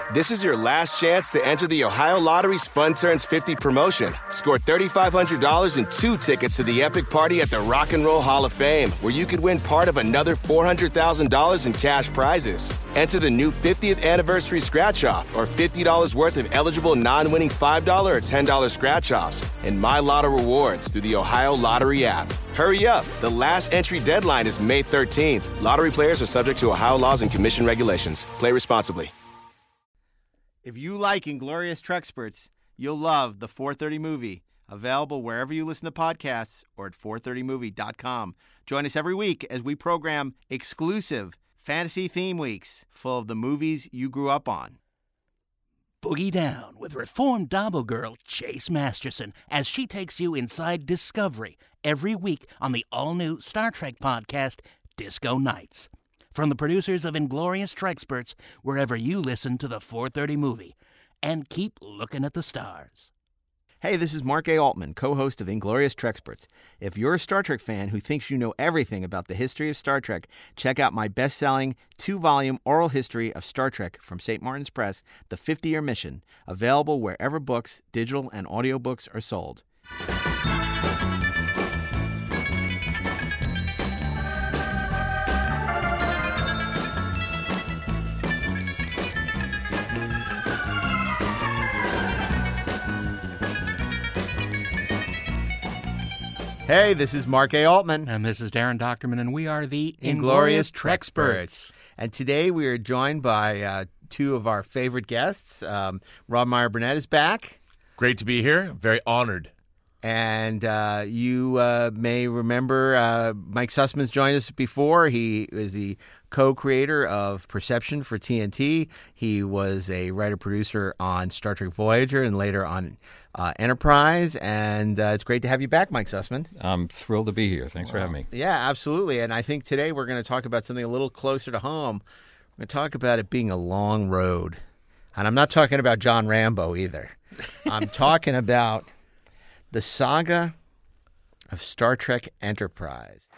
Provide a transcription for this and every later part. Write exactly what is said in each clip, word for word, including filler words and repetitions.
This is your last chance to enter the Ohio Lottery's Fun Turns fifty promotion. Score three thousand five hundred dollars and two tickets to the epic party at the Rock and Roll Hall of Fame, where you could win part of another four hundred thousand dollars in cash prizes. Enter the new fiftieth anniversary scratch-off or fifty dollars worth of eligible non-winning five dollars or ten dollars scratch-offs and My Lotto rewards through the Ohio Lottery app. Hurry up. The last entry deadline is May thirteenth. Lottery players are subject to Ohio laws and commission regulations. Play responsibly. If you like Inglorious Trexperts, you'll love the four thirty Movie, available wherever you listen to podcasts or at four thirty movie dot com. Join us every week as we program exclusive fantasy theme weeks full of the movies you grew up on. Boogie down with reformed Dabble girl Chase Masterson as she takes you inside Discovery every week on the all-new Star Trek podcast, Disco Nights. From the producers of Inglorious Trexperts, wherever you listen to the four thirty Movie. And keep looking at the stars. Hey, this is Mark A. Altman, co-host of Inglorious Trexperts. If you're a Star Trek fan who thinks you know everything about the history of Star Trek, check out my best-selling two-volume oral history of Star Trek from Saint Martin's Press, The fifty-Year Mission, available wherever books, digital, and audiobooks are sold. Hey, this is Mark A. Altman. And this is Darren Doctorman, and we are the Inglorious Trexperts. And today we are joined by uh, two of our favorite guests. Um, Rob Meyer Burnett is back. Great to be here. Very honored. And uh, you uh, may remember uh, Mike Sussman's joined us before. He is the co-creator of Perception for T N T. He was a writer-producer on Star Trek Voyager and later on uh, Enterprise. And uh, it's great to have you back, Mike Sussman. I'm thrilled to be here. Thanks wow. for having me. Yeah, absolutely. And I think today we're going to talk about something a little closer to home. We're going to talk about it being a long road. And I'm not talking about John Rambo either. I'm talking about the saga of Star Trek Enterprise.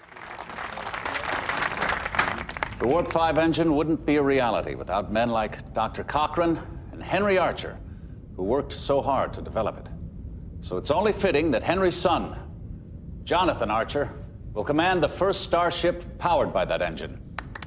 The Warp five engine wouldn't be a reality without men like Doctor Cochrane and Henry Archer, who worked so hard to develop it. So it's only fitting that Henry's son, Jonathan Archer, will command the first starship powered by that engine.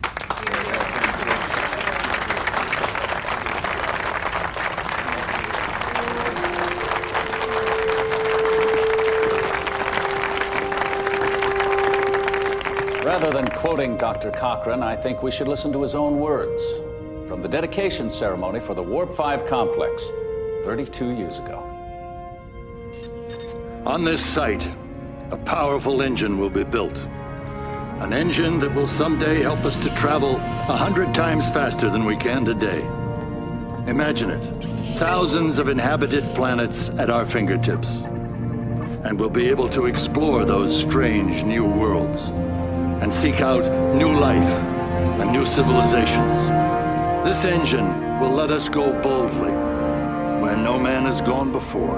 Rather than quoting Doctor Cochrane, I think we should listen to his own words from the dedication ceremony for the Warp five complex thirty-two years ago. On this site, a powerful engine will be built. An engine that will someday help us to travel a hundred times faster than we can today. Imagine it, thousands of inhabited planets at our fingertips. And we'll be able to explore those strange new worlds and seek out new life and new civilizations. This engine will let us go boldly where no man has gone before.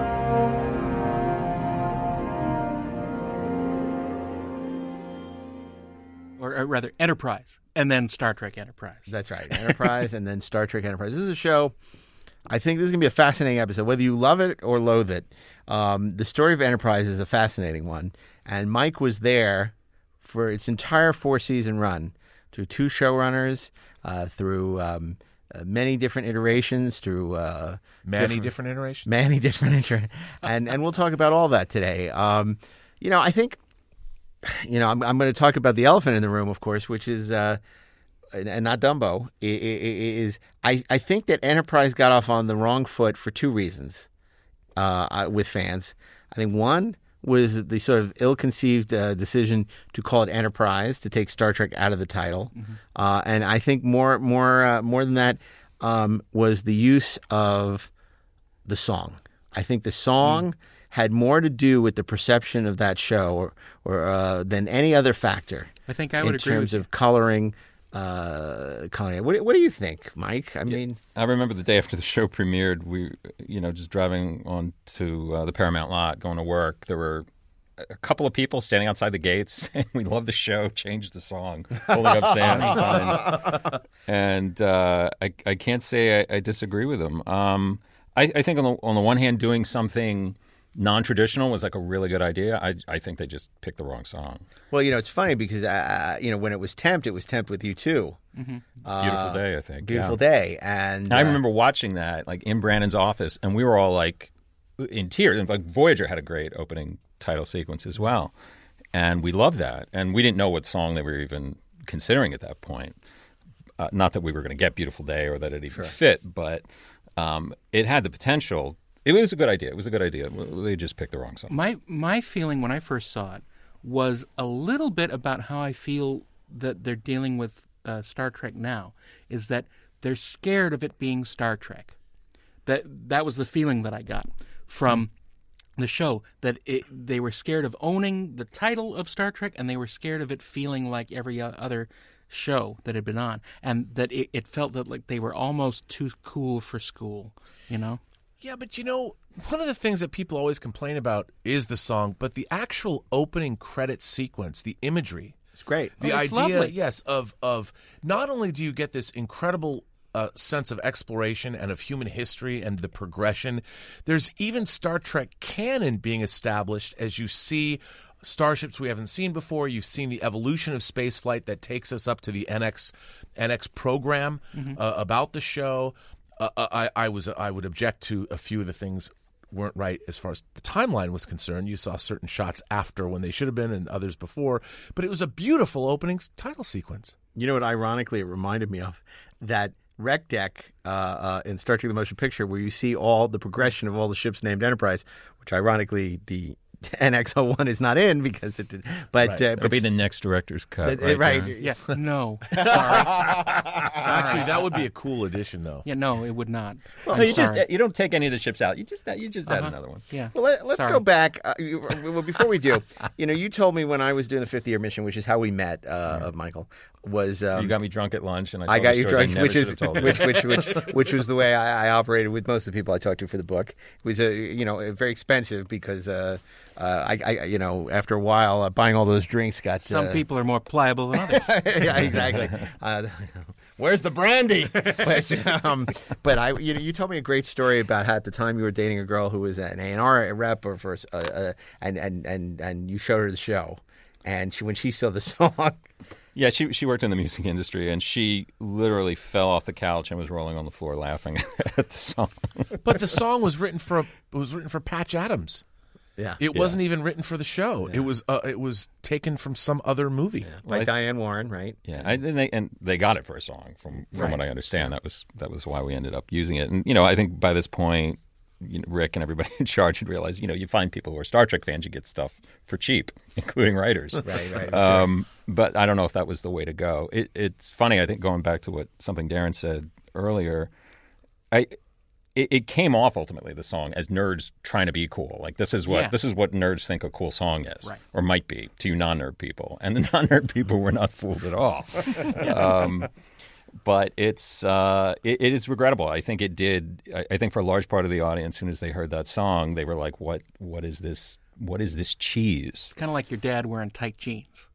Or, or rather, Enterprise, and then Star Trek Enterprise. That's right, Enterprise, and then Star Trek Enterprise. This is a show, I think this is going to be a fascinating episode, whether you love it or loathe it. Um, the story of Enterprise is a fascinating one, and Mike was there for its entire four-season run, through two showrunners, uh, through um, uh, many different iterations, through uh, many different, different iterations, many different iterations, and and we'll talk about all that today. Um, you know, I think, you know, I'm I'm going to talk about the elephant in the room, of course, which is, uh, and not Dumbo. Is I I think that Enterprise got off on the wrong foot for two reasons, uh, with fans. I think one was the sort of ill-conceived uh, decision to call it Enterprise, to take Star Trek out of the title. Mm-hmm. Uh, and I think more more, uh, more than that um, was the use of the song. I think the song mm. had more to do with the perception of that show or, or uh, than any other factor. I think I would in agree terms with of coloring uh, Kanye. What, what do you think, Mike? I yeah. mean, I remember the day after the show premiered, we, you know, just driving on to uh, the Paramount lot, going to work. There were a couple of people standing outside the gates saying, "We love the show, change the song," holding up standing signs. And uh, I, I can't say I, I disagree with them. Um, I, I think on the, on the one hand, doing something non-traditional was like a really good idea. I, I think they just picked the wrong song. Well, you know, it's funny because, uh, you know, when it was Tempt, it was Tempt with U two. Mm-hmm. Uh, Beautiful Day, I think. Beautiful yeah. Day. And, and I uh, remember watching that like in Brandon's office, and we were all like in tears. And, like Voyager had a great opening title sequence as well, and we loved that. And we didn't know what song they were even considering at that point. Uh, not that we were going to get Beautiful Day or that it even sure. fit, but um, it had the potential. It was a good idea. It was a good idea. They just picked the wrong song. My my feeling when I first saw it was a little bit about how I feel that they're dealing with uh, Star Trek now, is that they're scared of it being Star Trek. That that was the feeling that I got from the show, that it, they were scared of owning the title of Star Trek, and they were scared of it feeling like every other show that had been on, and that it, it felt that like they were almost too cool for school, you know? Yeah, but you know, one of the things that people always complain about is the song, but the actual opening credit sequence, the imagery. It's great. The oh, it's idea, lovely. yes, of of not only do you get this incredible uh, sense of exploration and of human history and the progression, there's even Star Trek canon being established as you see starships we haven't seen before. You've seen the evolution of spaceflight that takes us up to the N X N X program mm-hmm. uh, about the show. Uh, I, I was I would object to a few of the things weren't right as far as the timeline was concerned. You saw certain shots after when they should have been and others before, but it was a beautiful opening title sequence. You know what, ironically, it reminded me of? That Rec Deck uh, uh, in Star Trek the Motion Picture, where you see all the progression of all the ships named Enterprise, which ironically the N X oh one is not in because it did. But, right. uh, It'll but be the next director's cut. Uh, right. right. Yeah. No. Sorry. Actually, that would be a cool addition, though. Yeah. No, it would not. Well, I'm no, you sorry. just you don't take any of the ships out. You just you just uh-huh. add another one. Yeah. Well, let, let's Sorry. go back. Uh, you, well, before we do, you know, you told me when I was doing the fifty year mission, which is how we met, uh, of Michael, was um, you got me drunk at lunch, and I, I told got you you stories I drunk, never which should is have told you. which which which which was the way I, I operated with most of the people I talked to for the book. It was a you know very expensive because uh, uh, I, I you know after a while uh, buying all those drinks got Some uh, people are more pliable than others. yeah, exactly. Uh, where's the brandy? but, um, but I, you know, you told me a great story about how at the time you were dating a girl who was an A and R rep, or for, uh, uh, and and and and you showed her the show, and she, when she saw the song. Yeah, she she worked in the music industry, and she literally fell off the couch and was rolling on the floor laughing at the song. But the song was written for it was written for Patch Adams. Yeah, it yeah. wasn't even written for the show. Yeah. It was uh, it was taken from some other movie. Yeah. By Well, I- Diane Warren, right? Yeah, I, and they and they got it for a song. From from Right. what I understand, that was that was why we ended up using it. And you know, I think by this point, you know, Rick and everybody in charge had realized, you know, you find people who are Star Trek fans, you get stuff for cheap, including writers. Right, right. Um, but I don't know if that was the way to go. It, it's funny. I think going back to what something Darren said earlier, I. It, it came off ultimately the song as nerds trying to be cool. Like this is what Yeah. this is what nerds think a cool song is, Right. or might be to you non-nerd people. And the non-nerd people were not fooled at all. um, but it's uh, it, it is regrettable. I think it did. I, I think for a large part of the audience, as soon as they heard that song, they were like, "What? What is this? What is this cheese?" It's kind of like your dad wearing tight jeans.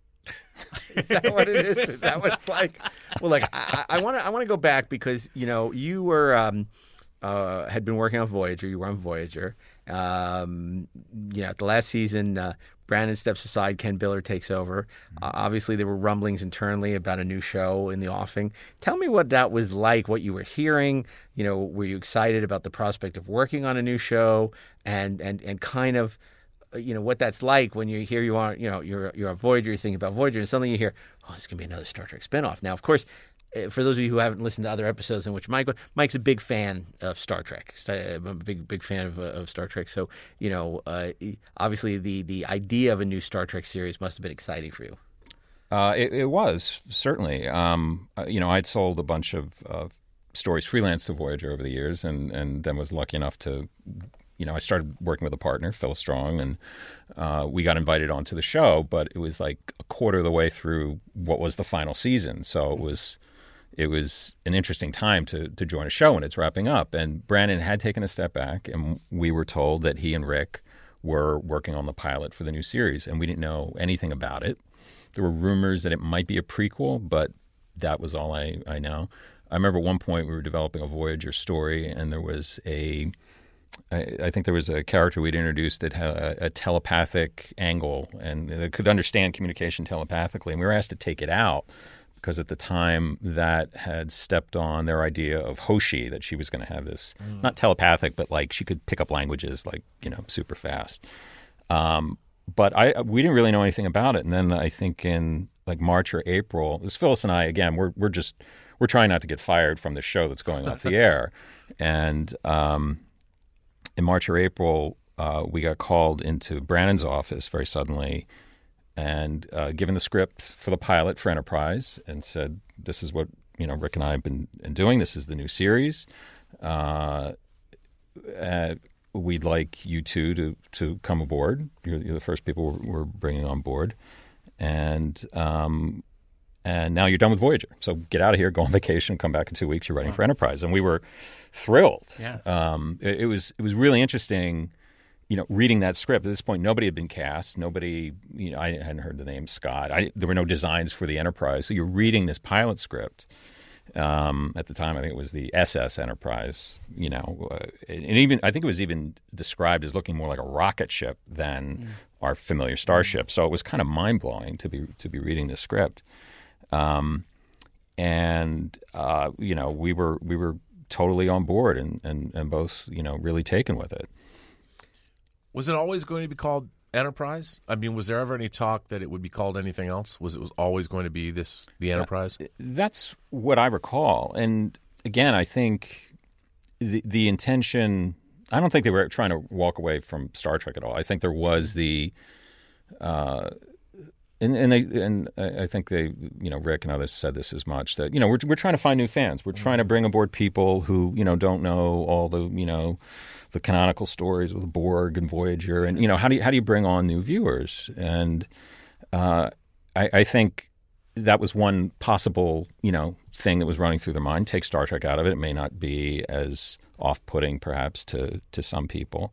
Is that what it is? Is that what it's like? Well, like I want to I want to go back because you know you were um, uh, had been working on Voyager. You were on Voyager. Um, you know, the last season, uh, Brandon steps aside. Ken Biller takes over. Uh, obviously, there were rumblings internally about a new show in the offing. Tell me what that was like. What you were hearing. You know, were you excited about the prospect of working on a new show? And and and kind of. You know what that's like when you hear you are you know you're you're on Voyager, you're thinking about Voyager, and suddenly you hear, oh, this is gonna be another Star Trek spinoff. Now, of course, for those of you who haven't listened to other episodes in which Mike Mike's a big fan of Star Trek, I'm a big big fan of, of Star Trek. So you know, uh, obviously the the idea of a new Star Trek series must have been exciting for you. Uh, it, it was certainly. Um, you know, I'd sold a bunch of uh, stories freelance to Voyager over the years, and and then was lucky enough to. You know, I started working with a partner, Phil Strong, and uh, we got invited onto the show. But it was like a quarter of the way through what was the final season, so it was it was an interesting time to to join a show when it's wrapping up. And Brandon had taken a step back, and we were told that he and Rick were working on the pilot for the new series, and we didn't know anything about it. There were rumors that it might be a prequel, but that was all I, I know. I remember at one point we were developing a Voyager story, and there was a, I, I think there was a character we'd introduced that had a, a telepathic angle and that could understand communication telepathically, and we were asked to take it out because at the time that had stepped on their idea of Hoshi, that she was going to have this, mm. not telepathic, but like she could pick up languages like, you know, super fast. Um, but I we didn't really know anything about it. And then I think in like March or April, it was Phyllis and I, again, we're we're just, we're trying not to get fired from the show that's going off the air. And um, in March or April, uh, we got called into Brannon's office very suddenly and uh, given the script for the pilot for Enterprise and said, this is what, you know, Rick and I have been, been doing. This is the new series. Uh, uh, we'd like you two to, to come aboard. You're, you're the first people we're, we're bringing on board. And um, and now you're done with Voyager. So get out of here, go on vacation, come back in two weeks. You're writing wow. for Enterprise. And we were thrilled. Yeah. Um, it, it was it was really interesting, you know, reading that script. At this point, nobody had been cast. Nobody, you know, I hadn't heard the name Scott. I, there were no designs for the Enterprise. So you're reading this pilot script. Um, at the time, I think it was the S S Enterprise, you know, uh, and even I think it was even described as looking more like a rocket ship than mm. our familiar starship. Mm. So it was kind of mind blowing to be to be reading this script, um, and uh, you know, we were we were totally on board and, and, and both, you know, really taken with it. Was it always going to be called Enterprise? I mean, was there ever any talk that it would be called anything else? Was it was always going to be this, the Enterprise? Uh, that's what I recall. And again, I think the the intention, I don't think they were trying to walk away from Star Trek at all. I think there was the, uh, and and they and I think they, you know, Rick and others said this as much, that, you know, we're we're trying to find new fans. We're trying to bring aboard people who, you know, don't know all the, you know, the canonical stories with Borg and Voyager, and, you know, how do you, how do you bring on new viewers? And uh, I, I think that was one possible, you know, thing that was running through their mind. Take Star Trek out of it; it may not be as off-putting, perhaps, to to some people.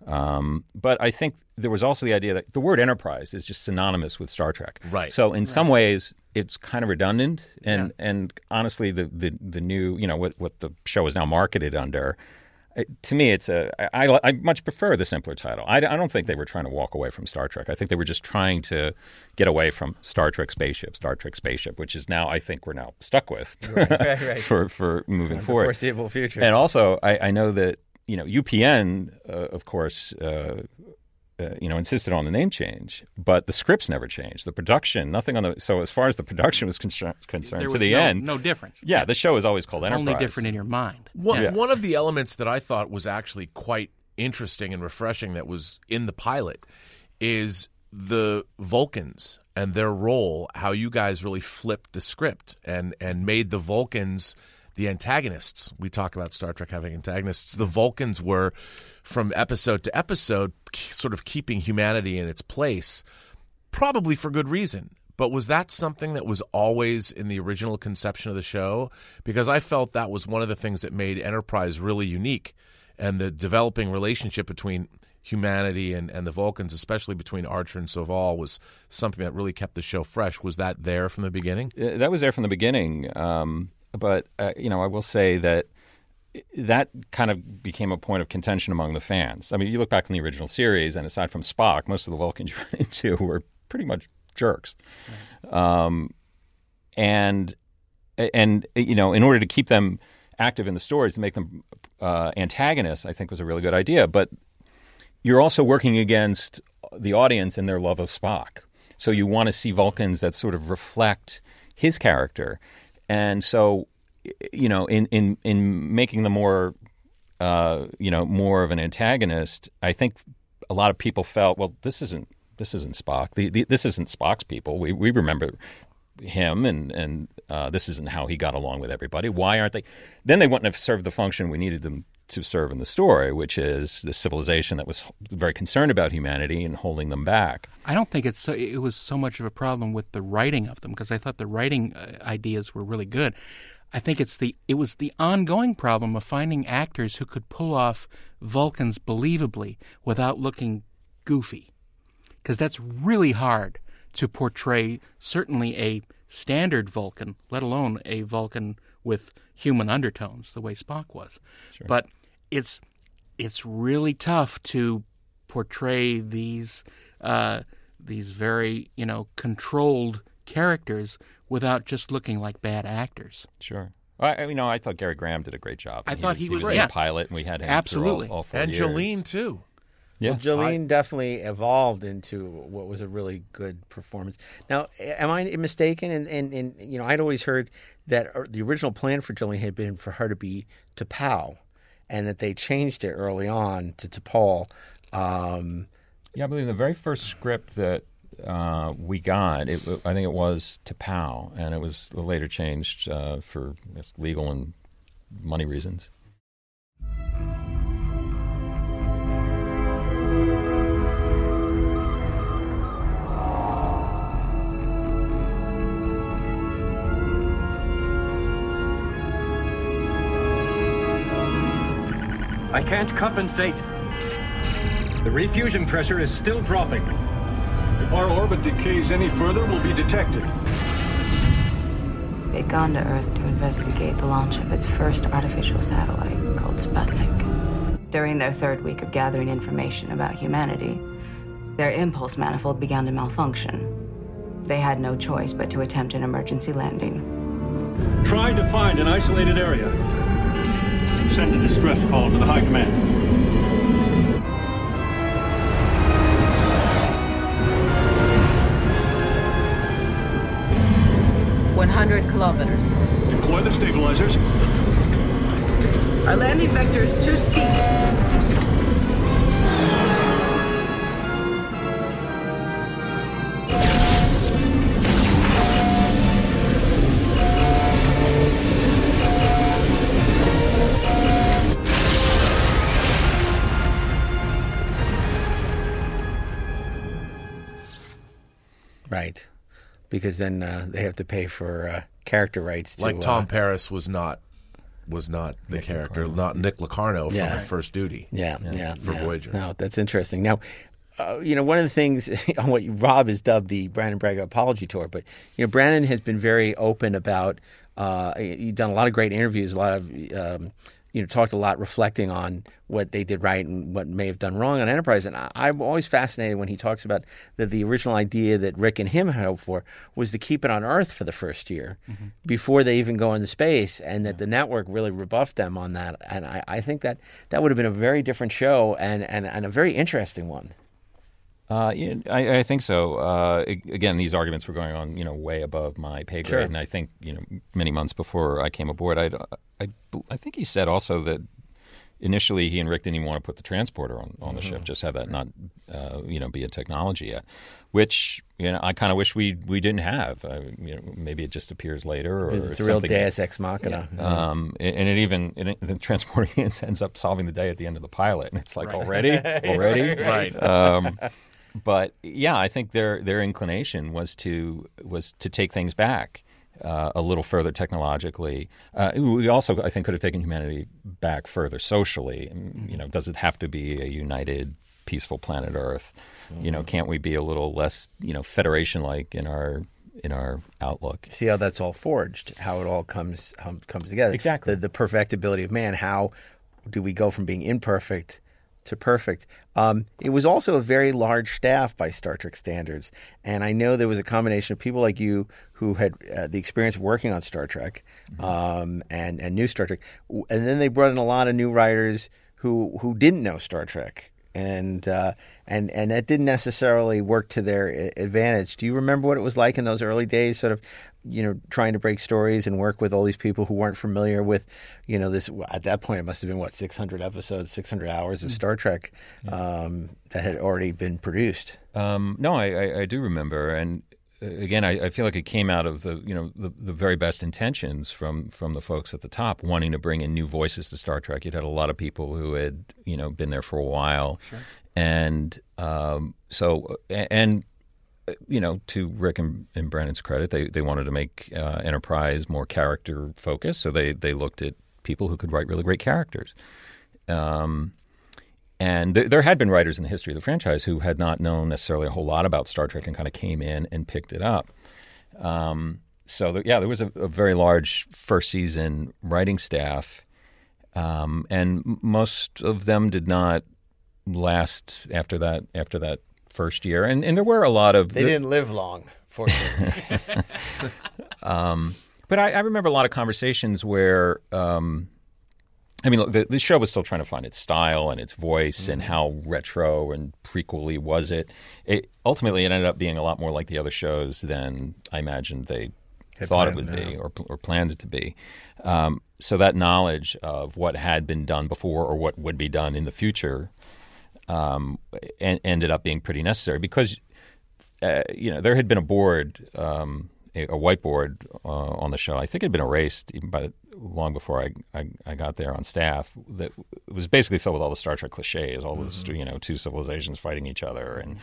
Um, but I think there was also the idea that the word Enterprise is just synonymous with Star Trek. Right. So in right. some ways, it's kind of redundant. And yeah. and honestly, the, the the new, you know, what what the show is now marketed under. To me, it's a. I, I much prefer the simpler title. I, I don't think they were trying to walk away from Star Trek. I think they were just trying to get away from Star Trek Spaceship, Star Trek Spaceship, which is now, I think, we're now stuck with right, right, right. for for moving for forward, the foreseeable future. And also, I, I know that, you know, U P N, uh, of course, uh, uh, you know, insisted on the name change, but the scripts never changed. The production, nothing on the. So as far as the production was con- concerned, there to was the no, end, no difference. Yeah, the show is always called Enterprise. Only different in your mind. One, yeah. one of the elements that I thought was actually quite interesting and refreshing that was in the pilot is the Vulcans and their role, how you guys really flipped the script and, and made the Vulcans the antagonists. We talk about Star Trek having antagonists. The Vulcans were, from episode to episode, sort of keeping humanity in its place, probably for good reason. But was that something that was always in the original conception of the show? Because I felt that was one of the things that made Enterprise really unique, and the developing relationship between humanity and, and the Vulcans, especially between Archer and Soval, was something that really kept the show fresh. Was that there from the beginning? That was there from the beginning. Um, but, uh, you know, I will say that that kind of became a point of contention among the fans. I mean, you look back in the original series, and aside from Spock, most of the Vulcans you run into were pretty much jerks. Right. Um, and, and, you know, in order to keep them active in the stories, to make them uh, antagonists, I think was a really good idea. But you're also working against the audience and their love of Spock. So you want to see Vulcans that sort of reflect his character. And so, you know, in, in, in making them more, uh, you know, more of an antagonist, I think a lot of people felt, well, this isn't this isn't Spock. The, the, this isn't Spock's people. We we remember him, and and uh, this isn't how he got along with everybody. Why aren't they? Then they wouldn't have served the function we needed them to serve in the story, which is the civilization that was very concerned about humanity and holding them back. I don't think it's so, it was so much of a problem with the writing of them, because I thought the writing uh, ideas were really good. I think it's the it was the ongoing problem of finding actors who could pull off Vulcans believably without looking goofy, because that's really hard to portray certainly a standard Vulcan, let alone a Vulcan with human undertones, the way Spock was. Sure. But it's it's really tough to portray these uh, these very, you know, controlled characters without just looking like bad actors. Sure. I, I- you know, I thought Gary Graham did a great job. I And thought he was, was- was yeah. a pilot, and we had him Absolutely. through all, all four And years. Jolene, too. Yeah. Well, Jolene definitely evolved into what was a really good performance. Now, am I mistaken? And, and, and you know, I'd always heard that the original plan for Jolene had been for her to be T'Pau, and that they changed it early on to T'Pol. Um, Yeah, I believe the very first script that uh, we got, it, I think it was T'Pau, and it was later changed uh, for I guess, legal and money reasons. I can't compensate. The refusion pressure is still dropping. If our orbit decays any further, we'll be detected. They'd gone to Earth to investigate the launch of its first artificial satellite, called Sputnik. During their third week of gathering information about humanity, their impulse manifold began to malfunction. They had no choice but to attempt an emergency landing. Try to find an isolated area. Send a distress call to the High Command. one hundred kilometers. Deploy the stabilizers. Our landing vector is too steep. right. Because then uh, they have to pay for uh, character rights. To, Like Tom uh, Paris was not was not the Nick character, Locarno. not Nick Locarno Yeah. from First Duty. Yeah, yeah, for yeah. Voyager. No, that's interesting. Now, uh, you know, one of the things on what Rob has dubbed the Brandon Braga apology tour, but you know, Brandon has been very open about. Uh, he's done a lot of great interviews, a lot of. Um, you know, talked a lot reflecting on what they did right and what may have done wrong on Enterprise. And I, I'm always fascinated when he talks about that the original idea that Rick and him had hoped for was to keep it on Earth for the first year mm-hmm. before they even go into space, and that the network really rebuffed them on that. And I, I think that that would have been a very different show and, and, and a very interesting one. Uh, yeah, I, I think so. Uh, again, these arguments were going on, you know, way above my pay grade, Sure. and I think, you know, many months before I came aboard, I, I, I think he said also that initially he and Rick didn't even want to put the transporter on, on the Mm-hmm. ship, just have that not, uh, you know, be a technology yet, which, you know, I kind of wish we we didn't have. Uh, you know, maybe it just appears later, or It's a real something. Deus Ex Machina. Yeah. Um, and and it even it, the transporter ends up solving the day at the end of the pilot, and it's like already, already, Right. Um, But yeah, I think their their inclination was to was to take things back uh, a little further technologically. Uh, we also, I think, could have taken humanity back further socially. You know, does it have to be a united, peaceful planet Earth? Mm-hmm. You know, can't we be a little less, you know, Federation-like in our in our outlook? See how that's all forged, how it all comes how it comes together. Exactly. The, the perfectibility of man. How do we go from being imperfect to perfect? Um, it was also a very large staff by Star Trek standards, and I know there was a combination of people like you who had uh, the experience of working on Star Trek Mm-hmm. um, and and knew Star Trek, and then they brought in a lot of new writers who who didn't know Star Trek, and uh, and and that didn't necessarily work to their advantage. Do you remember what it was like in those early days, sort of, you know, trying to break stories and work with all these people who weren't familiar with, you know, this, at that point it must have been, what, six hundred episodes, six hundred hours of Star Trek um, that had already been produced? Um, no, I, I, I do remember, and uh, again, I, I feel like it came out of the you know the, the very best intentions from from the folks at the top, wanting to bring in new voices to Star Trek. You'd had a lot of people who had you know been there for a while, sure. and um, so and. You know, to Rick and, and Brandon's credit, they, they wanted to make uh, Enterprise more character focused, so they, they looked at people who could write really great characters. Um, And th- there had been writers in the history of the franchise who had not known necessarily a whole lot about Star Trek and kind of came in and picked it up. Um, so, the, yeah, there was a, a very large first season writing staff, um, and m- most of them did not last after that after that first year. And, and there were a lot of... They the, didn't live long, fortunately. um, but I, I remember a lot of conversations where... Um, I mean, look, the, the show was still trying to find its style and its voice mm-hmm. and how retro and prequel-y was it. it. Ultimately, it ended up being a lot more like the other shows than I imagined they it thought it would now. be or, or planned it to be. Um, so that knowledge of what had been done before or what would be done in the future um, en- ended up being pretty necessary because, uh, you know, there had been a board, um, a, a whiteboard uh, on the show. I think it had been erased even by the long before I, I I got there on staff, that it was basically filled with all the Star Trek cliches, all mm-hmm. the you know two civilizations fighting each other, and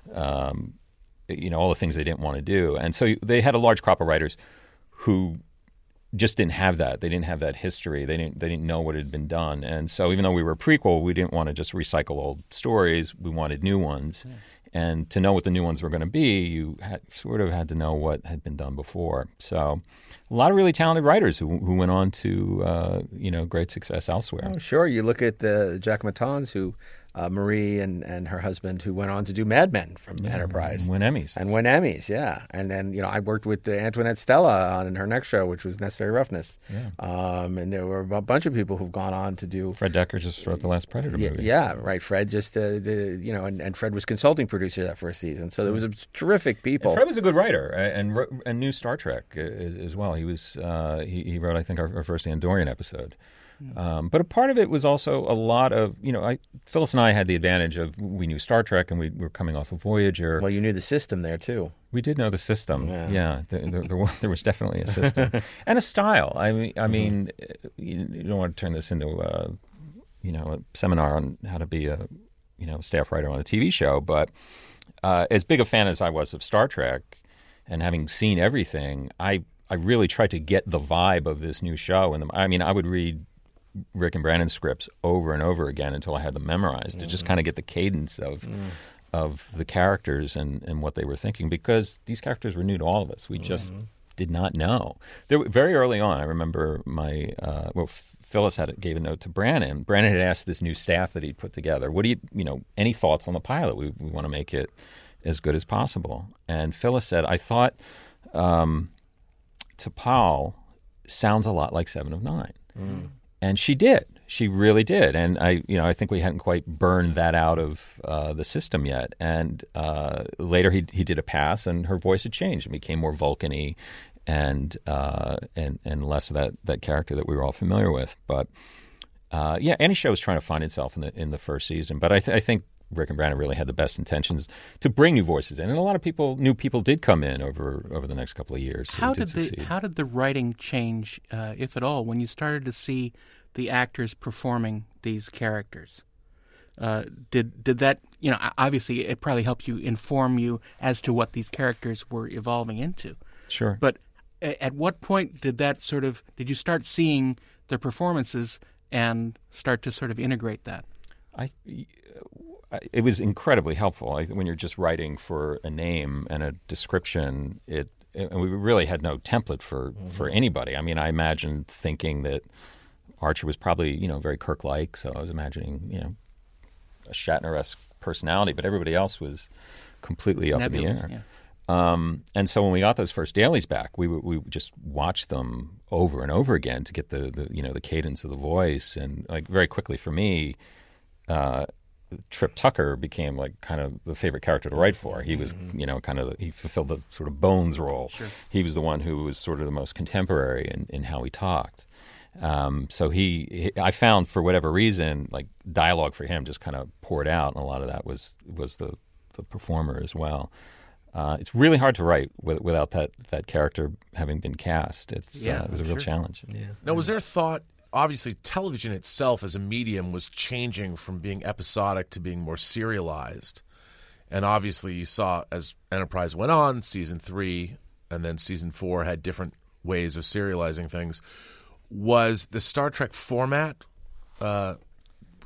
um, you know all the things they didn't want to do. And so they had a large crop of writers who just didn't have that. They didn't have that history. They didn't they didn't know what had been done. And so even though we were a prequel, we didn't want to just recycle old stories. We wanted new ones. Yeah. And to know what the new ones were going to be, you had, sort of had to know what had been done before. So a lot of really talented writers who who went on to uh, you know great success elsewhere. Oh, sure. You look at the Jack Matons, who uh, Marie and, and her husband, who went on to do Mad Men from yeah, Enterprise. And win Emmys. And win Emmys, yeah. And then, you know, I worked with uh, Antoinette Stella on her next show, which was Necessary Roughness. Yeah. Um, and there were a bunch of people who've gone on to do... Fred Decker just wrote the last Predator yeah, movie. Yeah, right. Fred just, uh, the, you know, and, and Fred was consulting producer that first season. So there was a terrific people. And Fred was a good writer and and, and knew Star Trek uh, as well. He was uh, he, he wrote, I think, our, our first Andorian episode. Um, but a part of it was also a lot of, you know, I, Phyllis and I had the advantage of we knew Star Trek and we were coming off of Voyager. Well, you knew the system there, too. We did know the system. Yeah, yeah there, there, there, was, there was definitely a system and a style. I mean, I mean, mm-hmm. you, you don't want to turn this into a, you know, a seminar on how to be a, you know, staff writer on a T V show. But uh, as big a fan as I was of Star Trek and having seen everything, I, I really tried to get the vibe of this new show. And the, I mean, I would read Rick and Brandon scripts over and over again until I had them memorized mm-hmm. to just kind of get the cadence of mm. of the characters and, and what they were thinking, because these characters were new to all of us. We just mm-hmm. did not know. There, very early on, I remember my uh, well, Phyllis had gave a note to Brandon. Brandon had asked this new staff that he'd put together, "What do you you know any thoughts on the pilot? We we want to make it as good as possible." And Phyllis said, "I thought um, T'Pol sounds a lot like Seven of Nine." Mm. And she did. She really did. And I, you know, I think we hadn't quite burned that out of uh, the system yet. And uh, later he he did a pass, and her voice had changed and became more Vulcan-y and uh, and and less of that, that character that we were all familiar with. But uh, yeah, any show was trying to find itself in the in the first season. But I, th- I think Rick and Brandon really had the best intentions to bring new voices in, and a lot of people, new people, did come in over over the next couple of years. How did, did the how did the writing change, uh, if at all, when you started to see the actors performing these characters? Uh, did did that, you know, obviously it probably helped you inform you as to what these characters were evolving into. Sure. But at what point did that sort of, did you start seeing their performances and start to sort of integrate that? I, it was incredibly helpful. I, when you're just writing for a name and a description, it, and we really had no template for, mm-hmm. for anybody. I mean, I imagined thinking that Archer was probably, you know, very Kirk-like, so I was imagining, you know, a Shatner-esque personality, but everybody else was completely up Nebulous, in the air. Yeah. Um, and so when we got those first dailies back, we we just watched them over and over again to get the, the you know the cadence of the voice, and like very quickly for me, uh, Trip Tucker became like kind of the favorite character to write for. He was mm-hmm. you know kind of he fulfilled the sort of Bones role. Sure. He was the one who was sort of the most contemporary in, in how he talked. Um, so he, he, I found for whatever reason, like dialogue for him just kind of poured out, and a lot of that was was the the performer as well. Uh, it's really hard to write with, without that, that character having been cast. It's yeah, uh, it was a sure. real challenge. Yeah. Now, was there thought? Obviously, television itself as a medium was changing from being episodic to being more serialized, and obviously, you saw as Enterprise went on, season three and then season four had different ways of serializing things. Was the Star Trek format uh,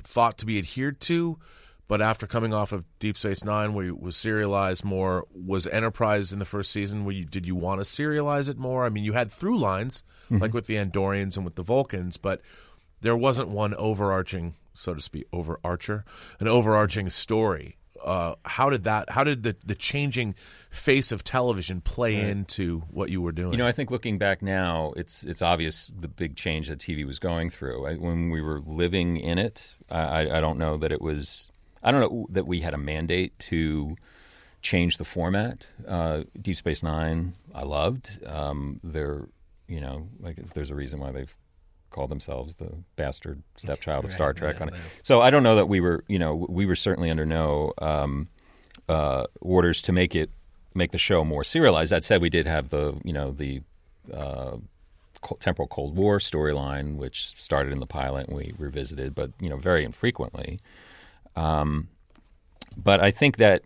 thought to be adhered to. But after coming off of Deep Space Nine, where it was serialized more, was Enterprise in the first season, where you, did you want to serialize it more? I mean, you had through lines, mm-hmm. like with the Andorians and with the Vulcans, but there wasn't one overarching, so to speak, overarcher, an overarching story. Uh, how did that? How did the, the changing face of television play right. into what you were doing? You know, I think looking back now, it's it's obvious the big change that T V was going through. I, when we were living in it, I, I don't know that it was. I don't know that we had a mandate to change the format. Uh, Deep Space Nine, I loved. Um, they're, you know, like there's a reason why they've called themselves the bastard stepchild of Star right, Trek. Right, right. So I don't know that we were, you know, we were certainly under no um, uh, orders to make it make the show more serialized. That said, we did have the, you know, the uh, temporal Cold War storyline, which started in the pilot and we revisited, but you know, very infrequently. Um, but I think that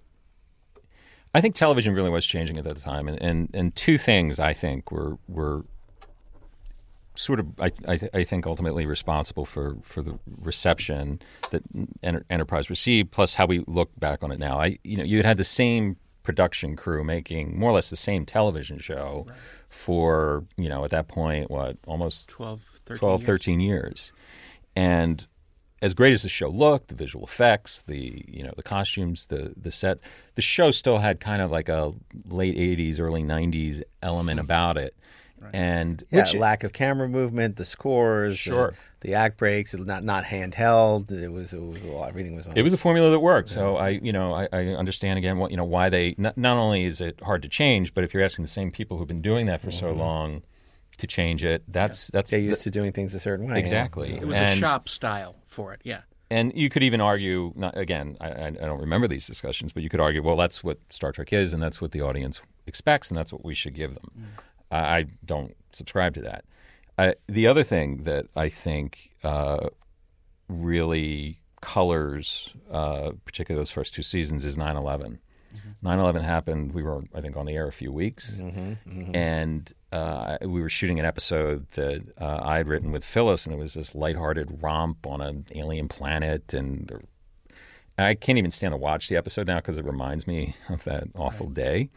I think television really was changing at that time, and, and, and two things I think were were sort of I I, th- I think ultimately responsible for, for the reception that Enter- Enterprise received, plus how we look back on it now. I you know you had had the same production crew making more or less the same television show right. for you know at that point what almost twelve, thirteen twelve, years. thirteen years, and as great as the show looked, the visual effects, the you know the costumes, the the set, the show still had kind of like a late eighties, early nineties element about it, right. and yeah, which, lack of camera movement, the scores, sure, the, the act breaks, it was not not handheld. It was it was a lot. Everything was on. It was a formula that worked. Yeah. So I you know I, I understand again what you know why they not, not only is it hard to change, but if you're asking the same people who've been doing that for mm-hmm. so long to change it, that's yeah. that's get used the, to doing things a certain way. Exactly. Yeah. It was and, a shop style for it, yeah. And you could even argue, not, again, I, I don't remember these discussions, but you could argue, well, that's what Star Trek is, and that's what the audience expects, and that's what we should give them. Mm. I, I don't subscribe to that. I, the other thing that I think uh, really colors, uh, particularly those first two seasons, is nine eleven. Mm-hmm. nine eleven happened. We were, I think, on the air a few weeks, mm-hmm, mm-hmm. and uh, we were shooting an episode that uh, I had written with Phyllis, and it was this lighthearted romp on an alien planet. And there, I can't even stand to watch the episode now because it reminds me of that awful right. day.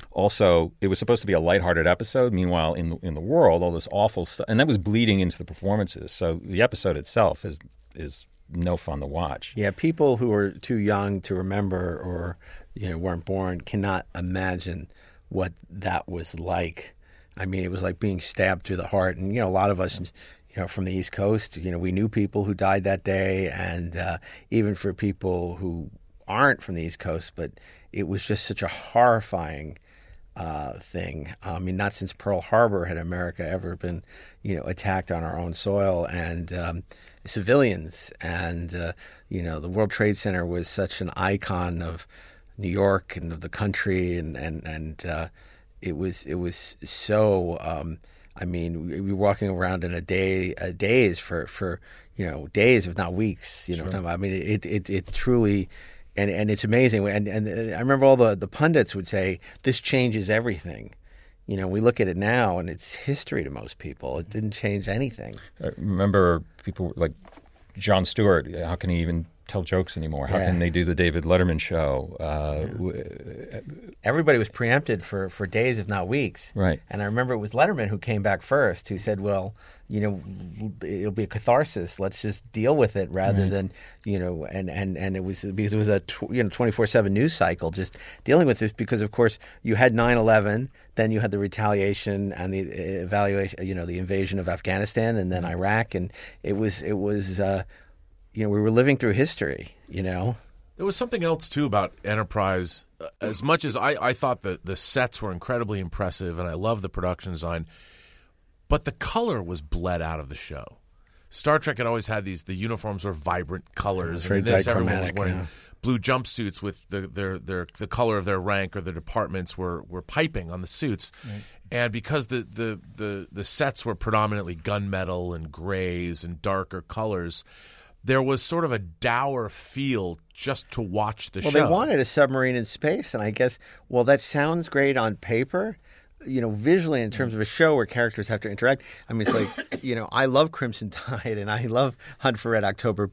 Also, it was supposed to be a lighthearted episode. Meanwhile, in the, in the world, all this awful stuff, and that was bleeding into the performances. So the episode itself is is no fun to watch. Yeah, people who are too young to remember or you know weren't born cannot imagine what that was like. I mean, it was like being stabbed through the heart. And you know, a lot of us, you know, from the East Coast, you know, we knew people who died that day, and uh, even for people who aren't from the East Coast, but it was just such a horrifying uh, thing. I mean, not since Pearl Harbor had America ever been, you know, attacked on our own soil, and um, civilians, and uh, you know, the World Trade Center was such an icon of New York and of the country, and and and uh, it was it was so. Um, I mean, we were walking around in a day, a days for, for you know days, if not weeks. You know, sure. I mean, it it it truly, and and it's amazing. And and I remember all the the pundits would say this changes everything. You know, we look at it now, and it's history to most people. It didn't change anything. I remember people like Jon Stewart. How can he even tell jokes anymore? How yeah. can they do the David Letterman show? Uh, yeah. Everybody was preempted for, for days, if not weeks. Right. And I remember it was Letterman who came back first, who said, well, you know, it'll be a catharsis. Let's just deal with it rather right. than, you know, and, and, and it was because it was a tw- you know twenty-four seven news cycle just dealing with it because, of course, you had nine eleven, then you had the retaliation and the evaluation, you know, the invasion of Afghanistan and then Iraq. And it was, it was, uh, you know, we were living through history, you know. There was something else, too, about Enterprise. As much as I, I thought the, the sets were incredibly impressive and I love the production design, but the color was bled out of the show. Star Trek had always had these, the uniforms were vibrant colors. Very and in this, everyone was wearing yeah. blue jumpsuits with the, their, their, the color of their rank or their departments were, were piping on the suits. Right. And because the, the, the, the sets were predominantly gunmetal and grays and darker colors, there was sort of a dour feel just to watch the well, show. Well, they wanted a submarine in space, and I guess, well, that sounds great on paper. You know, visually in terms of a show where characters have to interact. I mean, it's like, you know, I love Crimson Tide and I love Hunt for Red October, but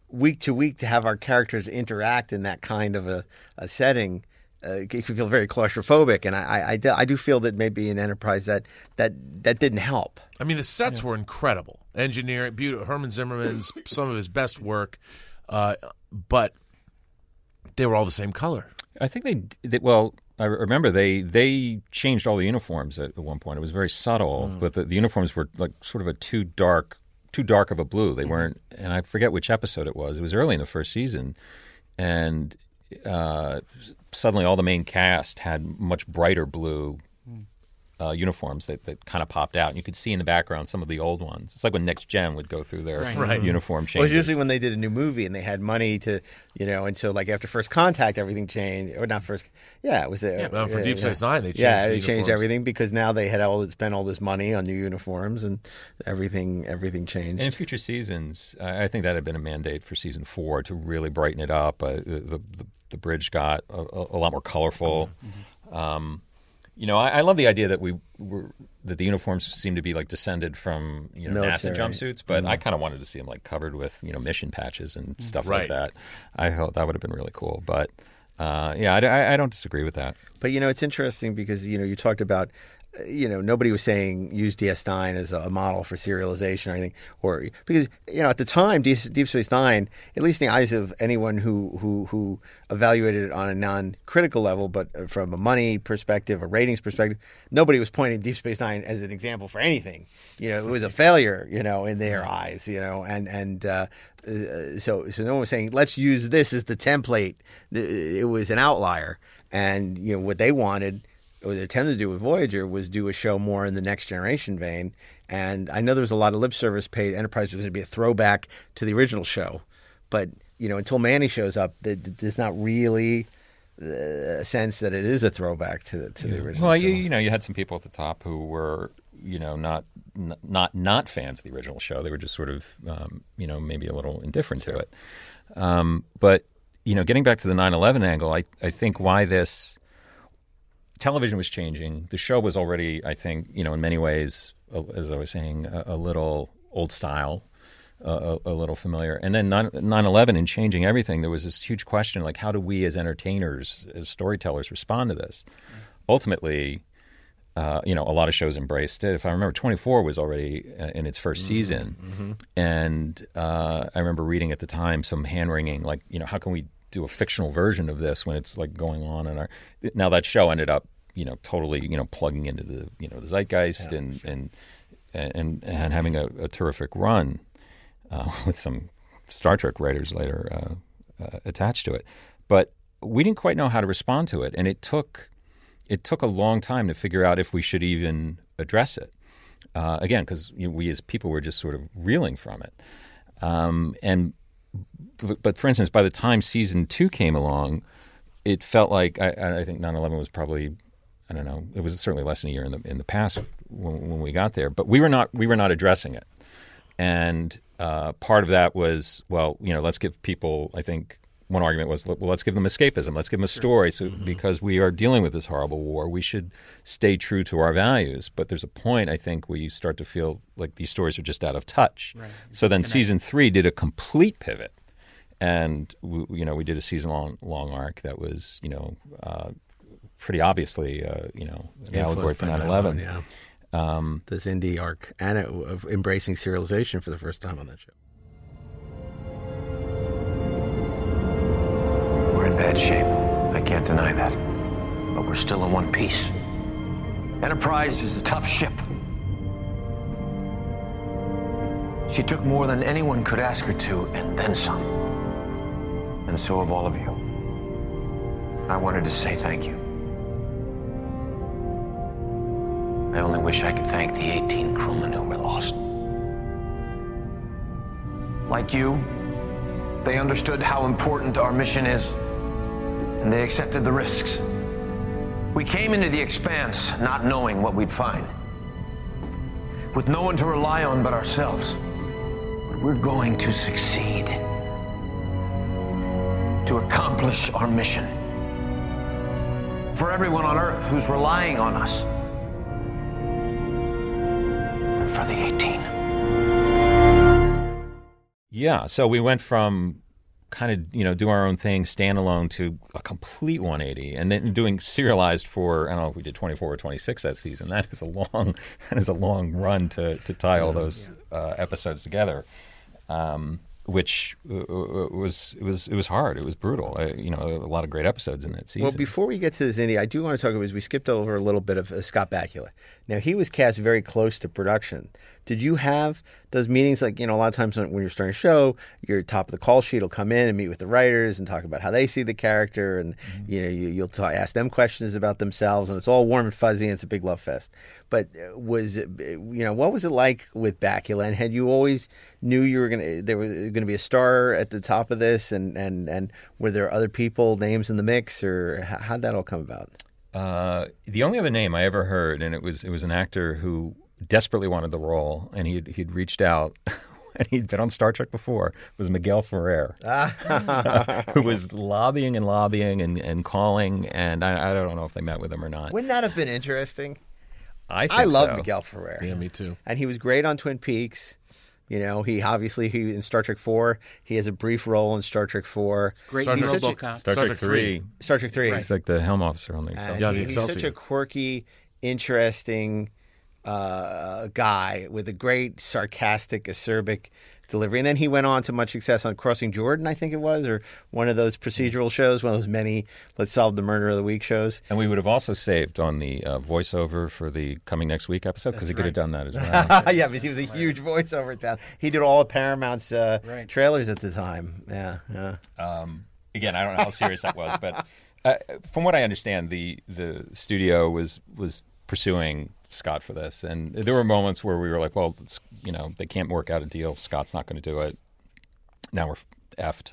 week to week to have our characters interact in that kind of a, a setting, uh, it could feel very claustrophobic. And I, I, I, do, I do feel that maybe in Enterprise that that, that didn't help. I mean, the sets yeah. were incredible. Engineering, beautiful. Herman Zimmerman's some of his best work, uh, but they were all the same color. I think they, they well. I remember they they changed all the uniforms at, at one point. It was very subtle, mm. but the, the uniforms were like sort of a too dark, too dark of a blue. They weren't, and I forget which episode it was. It was early in the first season, and uh, suddenly all the main cast had much brighter blue uh, uniforms that, that kind of popped out. And you could see in the background some of the old ones. It's like when Next Gen would go through their right. Right. uniform changes. Well, it was usually when they did a new movie and they had money to, you know, and so like after First Contact, everything changed. Or not First, yeah, it was. A, yeah, well, for uh, Deep Space Nine, they changed Yeah, the they changed uniforms. everything because now they had all spent all this money on new uniforms and everything everything changed. And in future seasons, I think that had been a mandate for season four to really brighten it up. Uh, the, the the bridge got a, a lot more colorful. Mm-hmm. Um, you know, I, I love the idea that we were that the uniforms seem to be like descended from you know Military. NASA jumpsuits, but Mm-hmm. I kind of wanted to see them like covered with you know mission patches and stuff Right. like that. I thought that would have been really cool. But uh, yeah, I, I don't disagree with that. But, you know, it's interesting because, you know, you talked about, uh, you know, nobody was saying use D S nine as a model for serialization or anything. Or because, you know, at the time, Deep, Deep Space Nine, at least in the eyes of anyone who, who, who evaluated it on a non-critical level, but from a money perspective, a ratings perspective, nobody was pointing Deep Space Nine as an example for anything. You know, it was a failure, you know, in their eyes, you know, and, and, uh, Uh, so, so no one was saying, let's use this as the template. It was an outlier. And, you know, what they wanted, or they attempted to do with Voyager, was do a show more in the Next Generation vein. And I know there was a lot of lip service paid. Enterprise was going to be a throwback to the original show. But, you know, until Manny shows up, there's not really a sense that it is a throwback to, to the original well, show. you, you know, you had some people at the top who were, you know, not not not fans of the original show. They were just sort of, um, you know, maybe a little indifferent to it. Um, but, you know, getting back to the nine eleven angle, I, I think why this television was changing. The show was already, I think, you know, in many ways, as I was saying, a, a little old style. Uh, a, a little familiar. And then nine eleven and changing everything, there was this huge question, like, how do we as entertainers, as storytellers, respond to this? Mm-hmm. Ultimately, uh, you know, a lot of shows embraced it. If I remember, twenty-four was already in its first mm-hmm. season. Mm-hmm. And uh, I remember reading at the time some hand-wringing, like, you know, how can we do a fictional version of this when it's, like, going on in our... Now, that show ended up, you know, totally, you know, plugging into the, you know, the zeitgeist yeah, and, sure. and, and and having a, a terrific run. Uh, with some Star Trek writers later uh, uh, attached to it, but we didn't quite know how to respond to it, and it took it took a long time to figure out if we should even address it. Uh, again, because you know, we as people were just sort of reeling from it. Um, and but, but for instance, by the time season two came along, it felt like I, I think nine eleven was probably I don't know it was certainly less than a year in the in the past when, when we got there, but we were not we were not addressing it. And uh, part of that was, well, you know, let's give people, I think one argument was, well, let's give them escapism. Let's give them a story. So mm-hmm. because we are dealing with this horrible war, we should stay true to our values. But there's a point, I think, where you start to feel like these stories are just out of touch. Right. So then season three did a complete pivot. And, we, you know, we did a season-long long arc that was, you know, uh, pretty obviously, uh, you know, an allegory for nine eleven. Yeah. Um, this indie arc and it, of embracing serialization for the first time on that show. We're in bad shape. I can't deny that. But we're still in one piece. Enterprise is a tough ship. She took more than anyone could ask her to, and then some. And so have all of you. I wanted to say thank you. I only wish I could thank the eighteen crewmen who were lost. Like you, they understood how important our mission is, and they accepted the risks. We came into the Expanse not knowing what we'd find, with no one to rely on but ourselves. But we're going to succeed, to accomplish our mission. For everyone on Earth who's relying on us, for the eighteen. Yeah, so we went from kind of, you know, do our own thing, standalone, to a complete one eighty, and then doing serialized for, I don't know if we did twenty-four or twenty-six that season. That is a long, that is a long run to, to tie all those uh, episodes together, um, which uh, was it was it was hard. It was brutal. Uh, you know, a lot of great episodes in that season. Well, before we get to this, Indy, I do want to talk about, we skipped over a little bit of uh, Scott Bakula. Now, he was cast very close to production. Did you have those meetings? Like, you know, a lot of times when you're starting a show, your top of the call sheet will come in and meet with the writers and talk about how they see the character, and mm-hmm. you know, you, you'll talk, ask them questions about themselves, and it's all warm and fuzzy, and it's a big love fest. But was it, you know, what was it like with Bakula? And had you always knew you were gonna there was going to be a star at the top of this, and and and were there other people, names in the mix, or how, how'd that all come about? Uh, the only other name I ever heard, and it was it was an actor who desperately wanted the role, and he'd he'd reached out, and he'd been on Star Trek before, was Miguel Ferrer, who was lobbying and lobbying and, and calling, and I, I don't know if they met with him or not. Wouldn't that have been interesting? I think I love so. Miguel Ferrer. Yeah, me too. And he was great on Twin Peaks. You know, he obviously he in Star Trek four, he has a brief role in Star Trek four. Great Star in Trek- RoboCop. Star Trek three. Star Trek three. He's like the helm officer on the And Excelsior. Yeah, the he- he's Excelsior. such a quirky, interesting uh, guy with a great sarcastic, acerbic delivery. And then he went on to much success on Crossing Jordan, I think it was, or one of those procedural shows, one of those many Let's Solve the Murder of the Week shows. And we would have also saved on the uh, voiceover for the Coming Next Week episode, because he could have done that as well. Yeah, because he was a huge voiceover talent. He did all of Paramount's uh, Right. trailers at the time. Yeah, yeah. Um, again, I don't know how serious that was, but uh, from what I understand, the the studio was was pursuing Scott for this, and there were moments where we were like, well, it's, you know, they can't work out a deal. Scott's not going to do it. Now we're effed.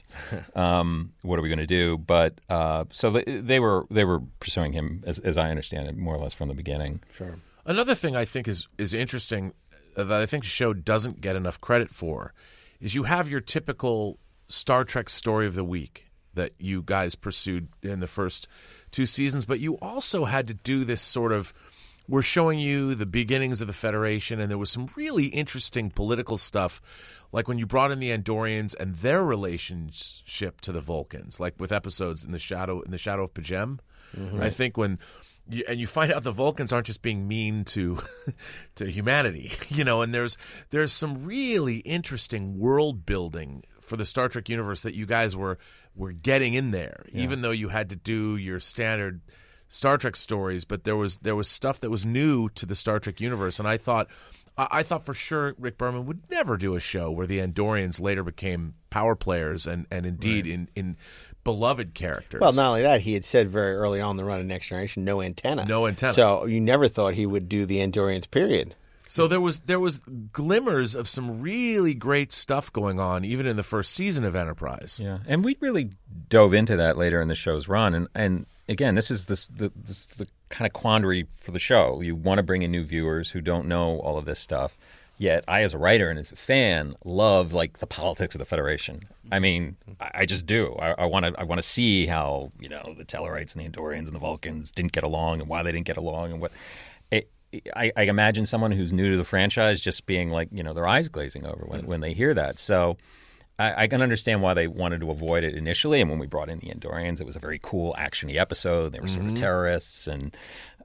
Um, what are we going to do? But uh, so they, they were they were pursuing him, as, as I understand it, more or less from the beginning. Sure. Another thing I think is is interesting uh, that I think the show doesn't get enough credit for is you have your typical Star Trek story of the week that you guys pursued in the first two seasons, but you also had to do this sort of, we're showing you the beginnings of the Federation, and there was some really interesting political stuff, like when you brought in the Andorians and their relationship to the Vulcans, like with episodes in the Shadow in the Shadow of Pajem. Mm-hmm. I think when you, and you find out the Vulcans aren't just being mean to to humanity, you know, and there's there's some really interesting world building for the Star Trek universe that you guys were were getting in there, yeah. Even though you had to do your standard Star Trek stories, but there was there was stuff that was new to the Star Trek universe, and I thought I, I thought for sure Rick Berman would never do a show where the Andorians later became power players and, and indeed right. in, in beloved characters. Well, not only that, he had said very early on in the run of Next Generation, no antenna. No antenna. So you never thought he would do the Andorians, period. So there was there was glimmers of some really great stuff going on, even in the first season of Enterprise. Yeah, and we really dove into that later in the show's run. And, and again, this is this, the, this, the kind of quandary for the show. You want to bring in new viewers who don't know all of this stuff. Yet I, as a writer and as a fan, love like the politics of the Federation. I mean, I, I just do. I want to. I want to see how, you know, the Tellarites and the Andorians and the Vulcans didn't get along, and why they didn't get along, and what. It, I, I imagine someone who's new to the franchise just being like, you know, their eyes glazing over when, when they hear that. So I, I can understand why they wanted to avoid it initially. And when we brought in the Andorians, it was a very cool, action-y episode. They were sort of terrorists, and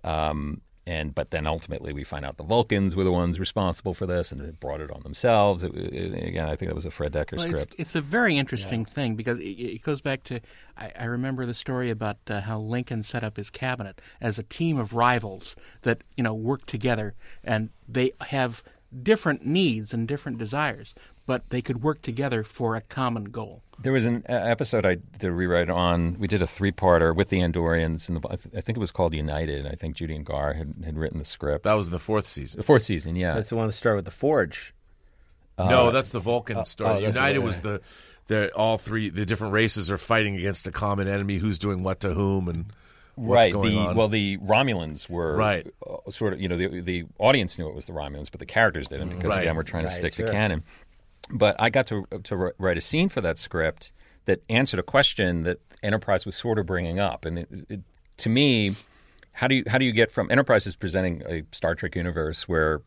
um, and but then ultimately we find out the Vulcans were the ones responsible for this, and they brought it on themselves. It, it, again, I think that was a Fred Decker well, script. It's, it's a very interesting yeah. thing because it, it goes back to I, I remember the story about uh, how Lincoln set up his cabinet as a team of rivals that, you know, work together, and they have different needs and different desires, but they could work together for a common goal. There was an uh, episode I did a rewrite on. We did a three-parter with the Andorians, and the, I think it was called United. I think Judy and Gar had, had written the script. That was the fourth season. The fourth season, yeah. That's the one that started with the Forge. Uh, no, that's the Vulcan uh, story. Oh, United was the, the all three the different races are fighting against a common enemy. Who's doing what to whom, and what's right. going the, on. Well, the Romulans were right. uh, sort of. You know, the the audience knew it was the Romulans, but the characters didn't because right. again, we're trying right, to stick sure. to canon. But I got to to write a scene for that script that answered a question that Enterprise was sort of bringing up, and it, it, to me, how do you how do you get from Enterprise is presenting a Star Trek universe where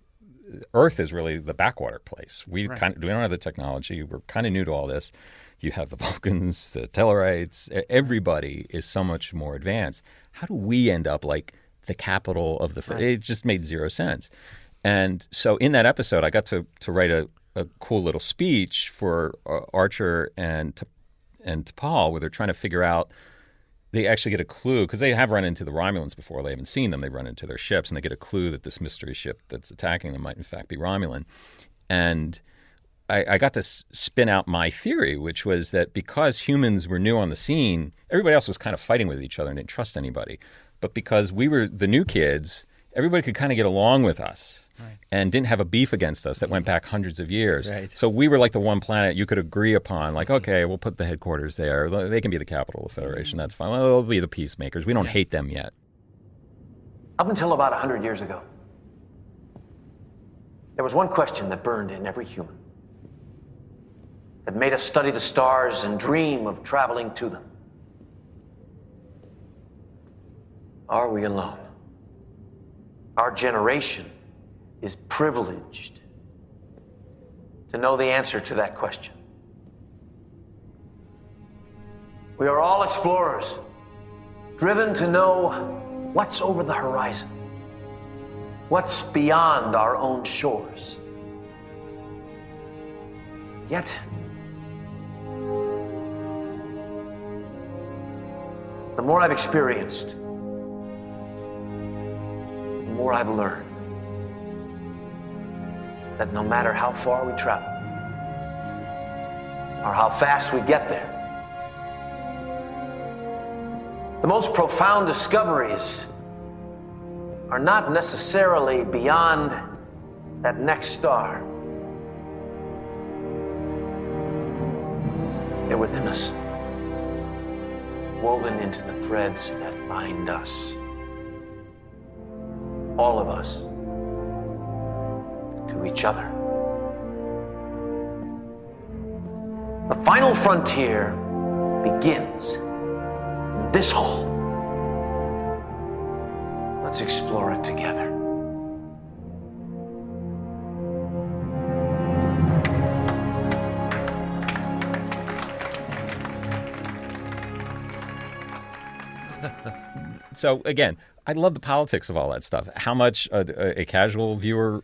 Earth is really the backwater place. We Right. kind of we don't have the technology. We're kind of new to all this. You have the Vulcans, the Tellarites. Everybody is so much more advanced. How do we end up like the capital of the? Right. It just made zero sense. And so in that episode, I got to to write a, a cool little speech for uh, Archer and to, and T'Pol, where they're trying to figure out. They actually get a clue because they have run into the Romulans before. They haven't seen them. They run into their ships, and they get a clue that this mystery ship that's attacking them might in fact be Romulan. And I, I got to s- spin out my theory, which was that because humans were new on the scene, everybody else was kind of fighting with each other and didn't trust anybody. But because we were the new kids, everybody could kind of get along with us. Right. And didn't have a beef against us that went back hundreds of years. Right. So we were like the one planet you could agree upon, like, okay, we'll put the headquarters there. They can be the capital of the Federation. That's fine. Well, they'll be the peacemakers. We don't yeah. hate them yet. Up until about one hundred years ago, there was one question that burned in every human, that made us study the stars and dream of traveling to them. Are we alone? Our generation is privileged to know the answer to that question. We are all explorers, driven to know what's over the horizon, what's beyond our own shores. Yet, the more I've experienced, the more I've learned that no matter how far we travel or how fast we get there, the most profound discoveries are not necessarily beyond that next star. They're within us, woven into the threads that bind us, all of us, to each other. The final frontier begins in this hall. Let's explore it together. So again, I love the politics of all that stuff. How much a, a casual viewer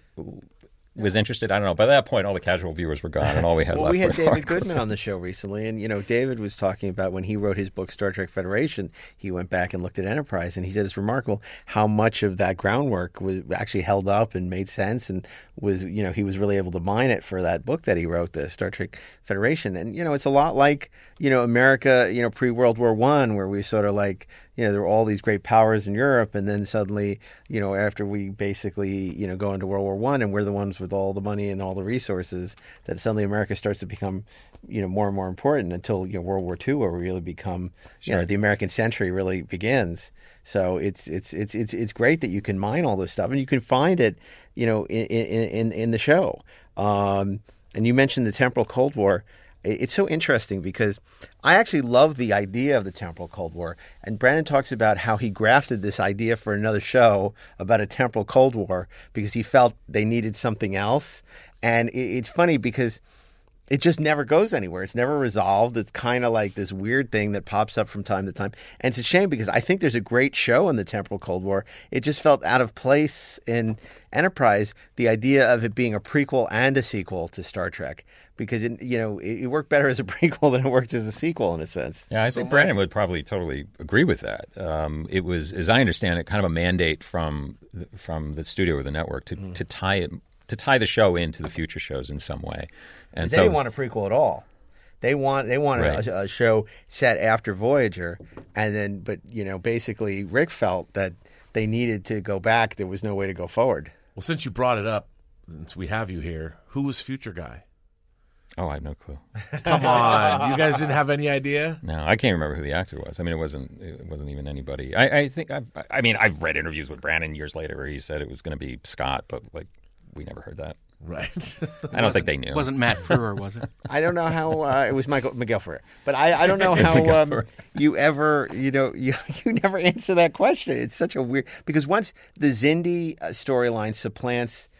was interested, I don't know. By that point, all the casual viewers were gone, and all we had well, left we had were David hardcore Goodman fans. on the show recently, and you know, David was talking about when he wrote his book Star Trek Federation, he went back and looked at Enterprise, and he said it's remarkable how much of that groundwork was actually held up and made sense, and was, you know, he was really able to mine it for that book that he wrote, the Star Trek Federation. And you know, it's a lot like, you know, America, you know, pre-World War One, where we sort of like, you know, there were all these great powers in Europe, and then suddenly, you know, after we basically, you know, go into World War One, and we're the ones with all the money and all the resources, that suddenly America starts to become, you know, more and more important until, you know, World War Two, where we really become, you know, the American century really begins. So it's it's it's it's it's great that you can mine all this stuff, and you can find it, you know, in in in the show. Um, and you mentioned the temporal Cold War. It's so interesting because I actually love the idea of the temporal Cold War. And Brandon talks about how he grafted this idea for another show about a temporal Cold War because he felt they needed something else. And it's funny because it just never goes anywhere. It's never resolved. It's kind of like this weird thing that pops up from time to time. And it's a shame because I think there's a great show in the temporal Cold War. It just felt out of place in Enterprise, the idea of it being a prequel and a sequel to Star Trek. Because, it, you know, it, it worked better as a prequel than it worked as a sequel in a sense. Yeah, I so think Brandon would probably totally agree with that. Um, it was, as I understand it, kind of a mandate from the, from the studio or the network to, mm. to tie it to tie the show into the future shows in some way. And they so, didn't want a prequel at all. They want they wanted right. a, a show set after Voyager, and then but you know basically Rick felt that they needed to go back. There was no way to go forward. Well, since you brought it up, since we have you here, who was Future Guy? Oh, I have no clue. Come on, you guys didn't have any idea? No, I can't remember who the actor was. I mean, it wasn't it wasn't even anybody. I, I think I've, I mean I've read interviews with Brandon years later where he said it was going to be Scott, but like we never heard that. Right. I don't think they knew. It wasn't Matt Frewer, was it? I don't know how uh, it was Michael Miguel Ferrer, but I, I don't know how um, you ever you know you you never answer that question. It's such a weird because once the Xindi uh, storyline supplants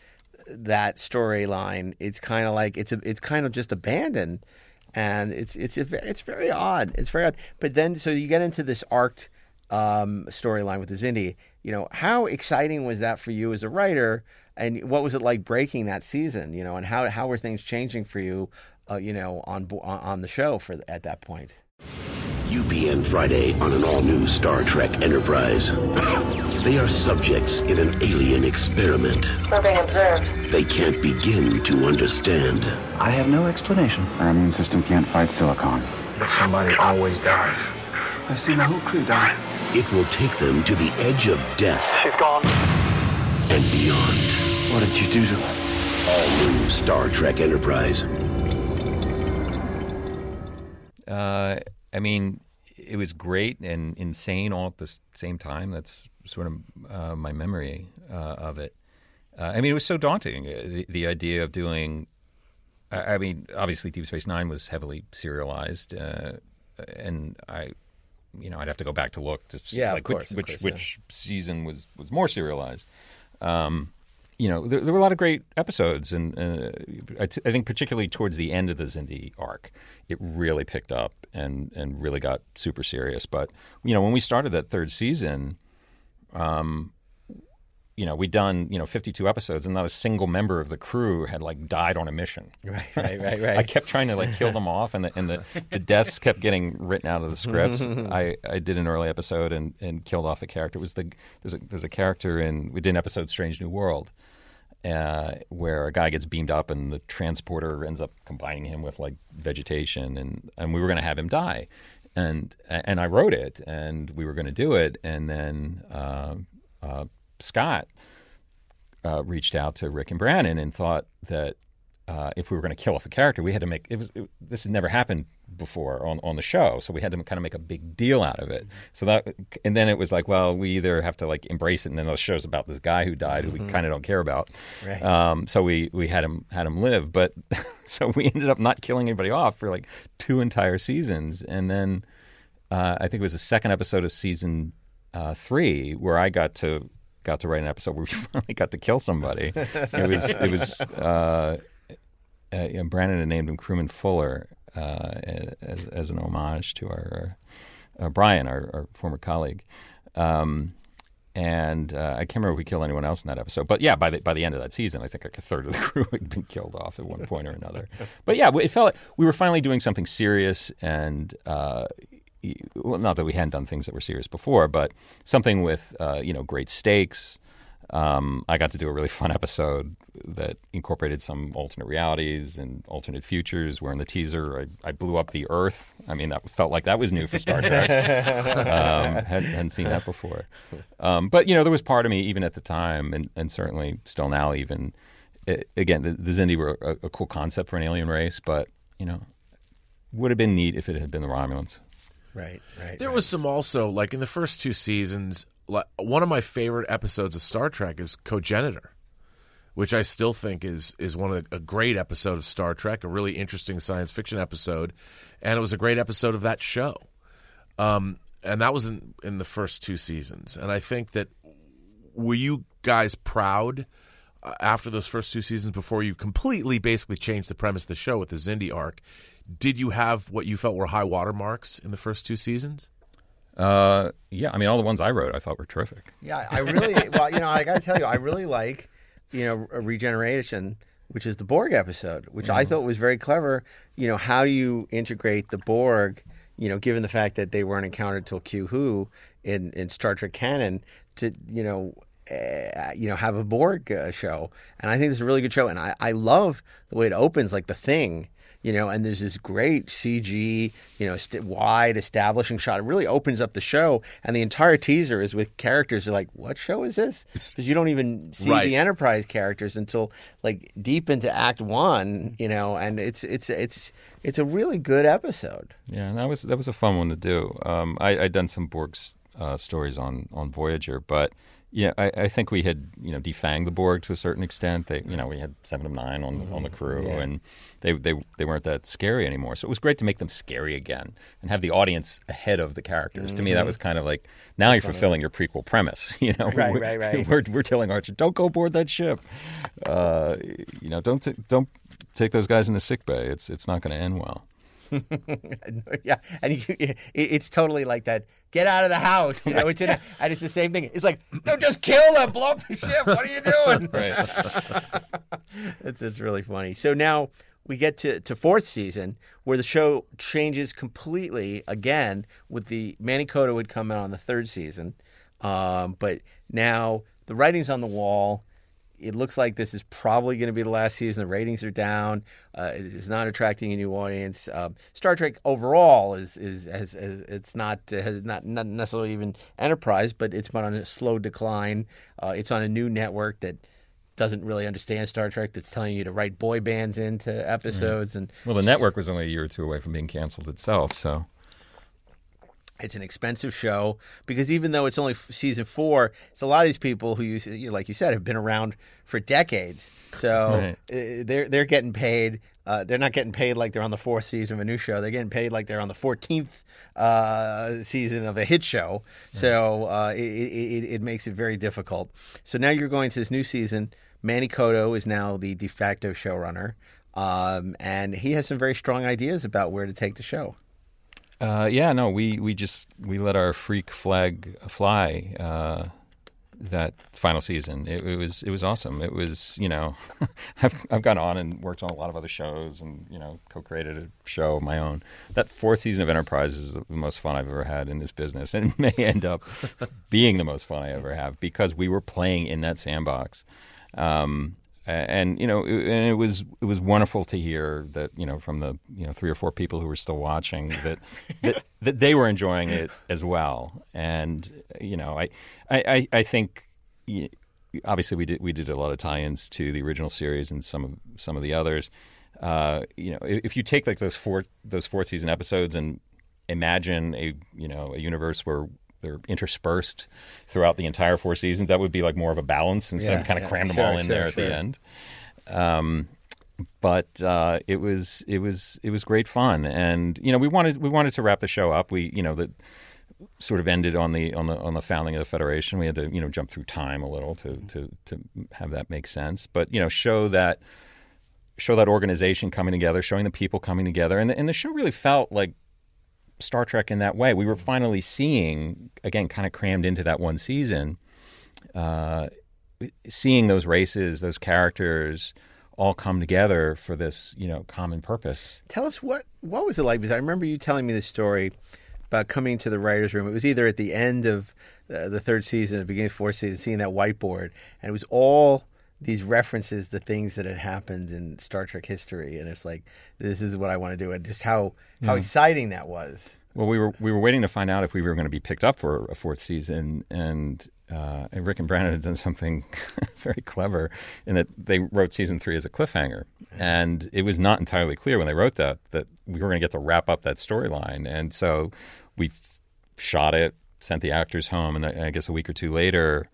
that storyline, it's kind of like it's a, it's kind of just abandoned, and it's it's a, it's very odd. It's very odd. But then, so you get into this arced um, storyline with the Xindi. You know, how exciting was that for you as a writer, and what was it like breaking that season? You know, and how how were things changing for you? Uh, you know, on on the show for at that point. U P N Friday on an all-new Star Trek Enterprise. They are subjects in an alien experiment. We're being observed. They can't begin to understand. I have no explanation. Our immune system can't fight silicon. But somebody always dies. I've seen the whole crew die. It will take them to the edge of death. She's gone. And beyond. What did you do to her? All-new Star Trek Enterprise. Uh, I mean, it was great and insane all at the same time. That's sort of uh, my memory uh, of it. Uh, I mean, it was so daunting, the, the idea of doing – I mean, obviously Deep Space Nine was heavily serialized, uh, and I – you know, I'd have to go back to look to see yeah, like, of course, which, of course, which yeah. season was, was more serialized. Um You know, there, there were a lot of great episodes, and uh, I, t- I think particularly towards the end of the Xindi arc, it really picked up and, and really got super serious. But, you know, when we started that third season, um, you know, we'd done, you know, fifty-two episodes, and not a single member of the crew had, like, died on a mission. Right, right, right, right. I kept trying to, like, kill them off, and the, and the, the deaths kept getting written out of the scripts. I, I did an early episode and, and killed off a character. It was the there's a, there's a character in – we did an episode, Strange New World, Uh, where a guy gets beamed up and the transporter ends up combining him with like vegetation, and, and we were going to have him die, and and I wrote it, and we were going to do it, and then uh, uh, Scott uh, reached out to Rick and Brannon and thought that uh, if we were going to kill off a character, we had to make it was it, this had never happened before on, on the show, so we had to kind of make a big deal out of it. So that, and then it was like, well, we either have to like embrace it, and then the show's about this guy who died, who we kind of don't care about. Right. Um, so we we had him had him live, but so we ended up not killing anybody off for like two entire seasons, and then uh, I think it was the second episode of season uh, three where I got to got to write an episode where we finally got to kill somebody. It was it was. Uh, Uh, you know, Brandon had named him Crewman Fuller uh, as as an homage to our uh, Brian, our, our former colleague, um, and uh, I can't remember if we killed anyone else in that episode. But yeah, by the by the end of that season, I think like a third of the crew had been killed off at one point or another. But yeah, it felt like we were finally doing something serious, and uh, well, not that we hadn't done things that were serious before, but something with uh, you know great stakes. Um, I got to do a really fun episode that incorporated some alternate realities and alternate futures, where in the teaser I, I blew up the Earth. I mean, that felt like that was new for Star Trek. um, hadn't, hadn't seen that before. Um, but, you know, there was part of me, even at the time, and, and certainly still now even, it, again, the, the Xindi were a, a cool concept for an alien race, but, you know, would have been neat if it had been the Romulans. Right, right. There right. was some also, like in the first two seasons, like, one of my favorite episodes of Star Trek is Cogenitor, which I still think is is one of the, a great episode of Star Trek, a really interesting science fiction episode, and it was a great episode of that show. Um, and that was in, in the first two seasons. And I think that, were you guys proud uh, after those first two seasons, before you completely basically changed the premise of the show with the Xindi arc? Did you have what you felt were high water marks in the first two seasons? Uh, yeah, I mean, all the ones I wrote I thought were terrific. Yeah, I really, well, you know, I got to tell you, I really like, you know, Regeneration, which is the Borg episode, which mm-hmm. I thought was very clever. You know, how do you integrate the Borg, you know, given the fact that they weren't encountered till Q Who in, in Star Trek canon, to, you know, uh, you know, have a Borg uh, show. And I think it's a really good show. And I, I love the way it opens, like The Thing. You know, and there's this great C G, you know, st- wide establishing shot. It really opens up the show, and the entire teaser is with characters who are like, what show is this? Because you don't even see right. the Enterprise characters until like deep into Act One, you know, and it's it's it's it's a really good episode. Yeah, that was that was a fun one to do. Um, I, I'd done some Borg uh, stories on on Voyager, but Yeah, I, I think we had, you know, defanged the Borg to a certain extent. They, you know, we had seven of nine on mm-hmm. on the crew, yeah. and they, they they weren't that scary anymore. So it was great to make them scary again and have the audience ahead of the characters. Mm-hmm. To me, that was kind of like, now you're fulfilling your prequel premise. You know, right, we're, right, right. We're we're telling Archer, don't go aboard that ship. Uh, you know, don't t- don't take those guys in the sick bay. It's it's not going to end well. Yeah, and you, it, it's totally like that. Get out of the house, you know. It's in, a, and it's the same thing. It's like, no, just kill them, blow up the ship. What are you doing? Right. It's it's really funny. So now we get to, to fourth season where the show changes completely again. With the Manny Coto would come out on the third season, um, but now the writing's on the wall. It looks like this is probably going to be the last season. The ratings are down. Uh, it's not attracting a new audience. Um, Star Trek overall is is, is, is it's not uh, has not not necessarily even Enterprise, but it's been on a slow decline. Uh, it's on a new network that doesn't really understand Star Trek. That's telling you to write boy bands into episodes. Right. And well, the network was only a year or two away from being canceled itself, so. It's an expensive show because even though it's only season four, it's a lot of these people who, you, like you said, have been around for decades. So right. they're they're getting paid. Uh, they're not getting paid like they're on the fourth season of a new show. They're getting paid like they're on the fourteenth uh, season of a hit show. Right. So uh, it, it, it makes it very difficult. So now you're going to this new season. Manny Coto is now the de facto showrunner, um, and he has some very strong ideas about where to take the show. Uh, yeah, no, we, we just we let our freak flag fly uh, that final season. It, it was it was awesome. It was you know I've I've gone on and worked on a lot of other shows and you know co-created a show of my own. That fourth season of Enterprise is the most fun I've ever had in this business, and it may end up being the most fun I ever have because we were playing in that sandbox. Um, And you know, it, and it was it was wonderful to hear that you know from the you know three or four people who were still watching that that, that they were enjoying it as well. And you know, I I, I think obviously we did we did a lot of tie-ins to the original series and some of some of the others. Uh, you know, if you take like those four those fourth season episodes and imagine a you know a universe where they're interspersed throughout the entire four seasons, that would be like more of a balance instead yeah, of kind of yeah. cram them sure, all in sure, there at sure. the end. Um, but uh, it was it was it was great fun, and you know we wanted we wanted to wrap the show up. We you know that sort of ended on the on the on the founding of the Federation. We had to you know jump through time a little to to to have that make sense, but you know show that show that organization coming together, showing the people coming together, and the, and the show really felt like Star Trek in that way. We were finally seeing, again, kind of crammed into that one season, uh, seeing those races, those characters all come together for this, you know, common purpose. Tell us what what was it like? Because I remember you telling me this story about coming to the writer's room. It was either at the end of uh, the third season, or the beginning of the fourth season, seeing that whiteboard, and it was all these references to things that had happened in Star Trek history, and it's like, this is what I want to do, and just how how Yeah. exciting that was. Well, we were we were waiting to find out if we were going to be picked up for a fourth season, and, uh, and Rick and Brandon had done something very clever in that they wrote season three as a cliffhanger, and it was not entirely clear when they wrote that that we were going to get to wrap up that storyline, and so we f- shot it, sent the actors home, and I guess a week or two later.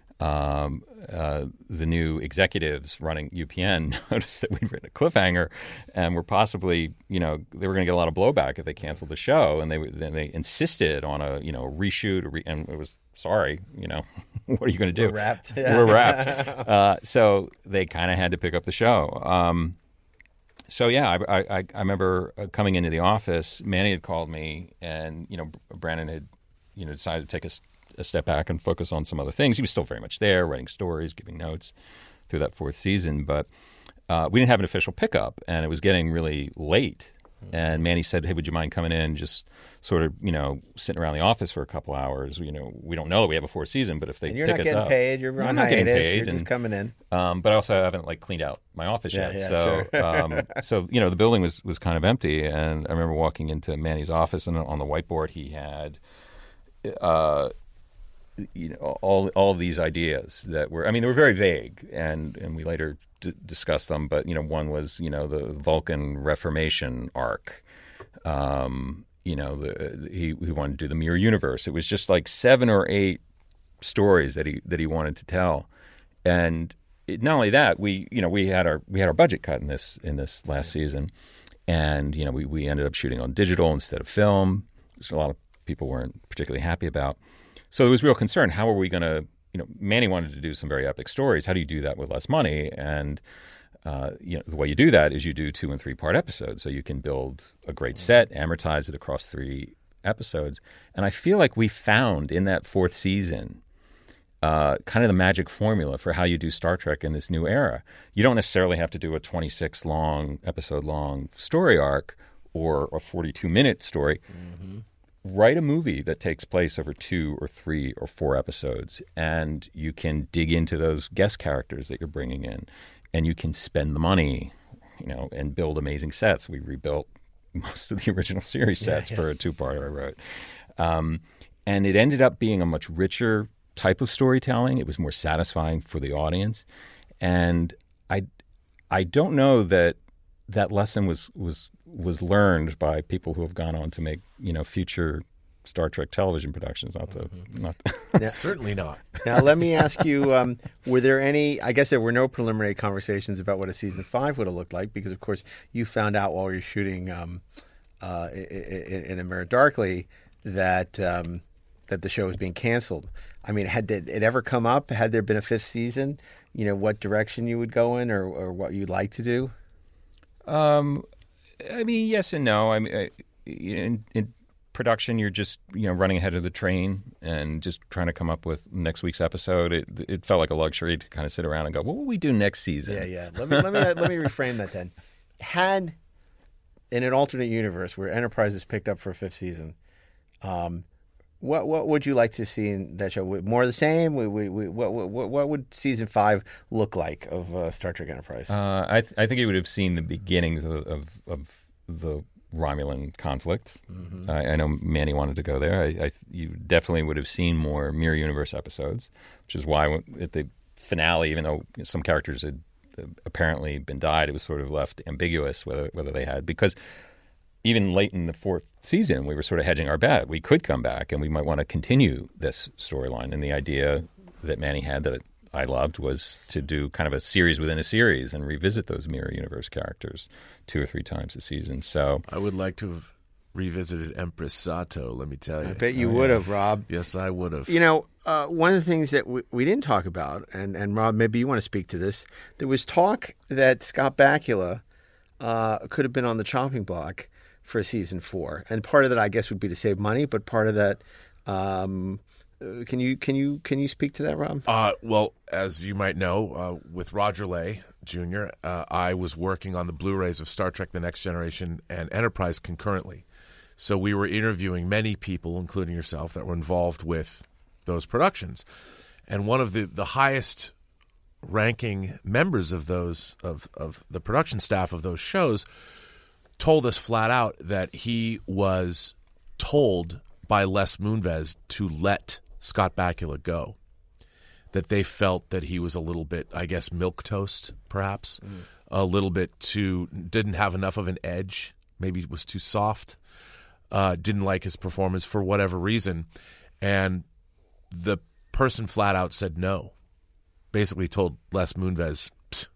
Um, uh, the new executives running U P N noticed that we'd written a cliffhanger, and were possibly, you know, they were going to get a lot of blowback if they canceled the show, and they then they insisted on a, you know, a reshoot, a re- and it was sorry, you know, what are you going to do? We're wrapped. We're wrapped. Uh, so they kind of had to pick up the show. Um, so yeah, I, I, I remember coming into the office. Manny had called me, and you know, Brandon had, you know, decided to take a a step back and focus on some other things. He was still very much there, writing stories, giving notes through that fourth season. But uh, we didn't have an official pickup, and it was getting really late. And Manny said, hey, would you mind coming in, just sort of, you know, sitting around the office for a couple hours? You know, we don't know that we have a fourth season, but if they And you're pick not us getting up, paid. You're I'm on not getting hiatus. paid, You're and, just coming in. Um, but also, I haven't like cleaned out my office Yeah, yet. yeah, so, sure. um, so you know, the building was was kind of empty, and I remember walking into Manny's office, and on the whiteboard he had. Uh, You know, all all these ideas that were, I mean, they were very vague, and, and we later d- discussed them. But you know, one was, you know, the Vulcan Reformation arc. Um, you know, the, he he wanted to do the Mirror Universe. It was just like seven or eight stories that he that he wanted to tell, and it, not only that, we you know we had our we had our budget cut in this in this last season, and you know we, we ended up shooting on digital instead of film, which a lot of people weren't particularly happy about. So there was real concern. How are we going to you know Manny wanted to do some very epic stories. How do you do that with less money? And uh, you know the way you do that is you do two and three part episodes, so you can build a great set, amortize it across three episodes. And I feel like we found in that fourth season uh, kind of the magic formula for how you do Star Trek in this new era. You don't necessarily have to do a twenty-six long episode long story arc or a forty-two minute story. Mm-hmm. Write a movie that takes place over two or three or four episodes, and you can dig into those guest characters that you're bringing in, and you can spend the money, you know, and build amazing sets. We rebuilt most of the original series sets yeah, yeah. for a two-parter I wrote. Um, and it ended up being a much richer type of storytelling. It was more satisfying for the audience. And I I don't know that that lesson was was was learned by people who have gone on to make, you know, future Star Trek television productions. Not to, mm-hmm. not now, certainly not. Now, let me ask you: um, were there any? I guess there were no preliminary conversations about what a season five would have looked like, because, of course, you found out while you're shooting um, uh, in, in A Mirror Darkly that um, that the show was being canceled. I mean, had it ever come up? Had there been a fifth season? You know, what direction you would go in, or, or what you'd like to do? Um, I mean, yes and no. I mean, I, in, in production, you're just you know running ahead of the train and just trying to come up with next week's episode. It it felt like a luxury to kind of sit around and go, what will we do next season? Yeah, yeah. Let me let me let me reframe that then. Had in an alternate universe where Enterprise is picked up for a fifth season, um, what what would you like to see in that show? More of the same? We, we, we, what, what what would season five look like of uh, Star Trek Enterprise? Uh, I th- I think you would have seen the beginnings of of, of the Romulan conflict. Mm-hmm. I, I know Manny wanted to go there. I, I you definitely would have seen more Mirror Universe episodes, which is why at the finale, even though some characters had apparently been died, it was sort of left ambiguous whether whether they had, because even late in the fourth season, we were sort of hedging our bet. We could come back and we might want to continue this storyline. And the idea that Manny had that I loved was to do kind of a series within a series and revisit those Mirror Universe characters two or three times a season. So I would like to have revisited Empress Sato, let me tell you. I bet you oh, would yeah. have, Rob. Yes, I would have. You know, uh, one of the things that we, we didn't talk about, and, and Rob, maybe you want to speak to this, there was talk that Scott Bakula uh, could have been on the chopping block for season four. And part of that, I guess, would be to save money, but part of that... Um, Can you can you can you speak to that, Rob? Uh, well, as you might know, uh, with Roger Lay Junior, uh, I was working on the Blu-rays of Star Trek: The Next Generation and Enterprise concurrently. So we were interviewing many people, including yourself, that were involved with those productions. And one of the, the highest ranking members of those of, of the production staff of those shows told us flat out that he was told by Les Moonves to let Scott Bakula go, that they felt that he was a little bit, I guess, milquetoast, perhaps, mm. a little bit too, didn't have enough of an edge, maybe it was too soft, uh, didn't like his performance for whatever reason, and the person flat out said no, basically told Les Moonves,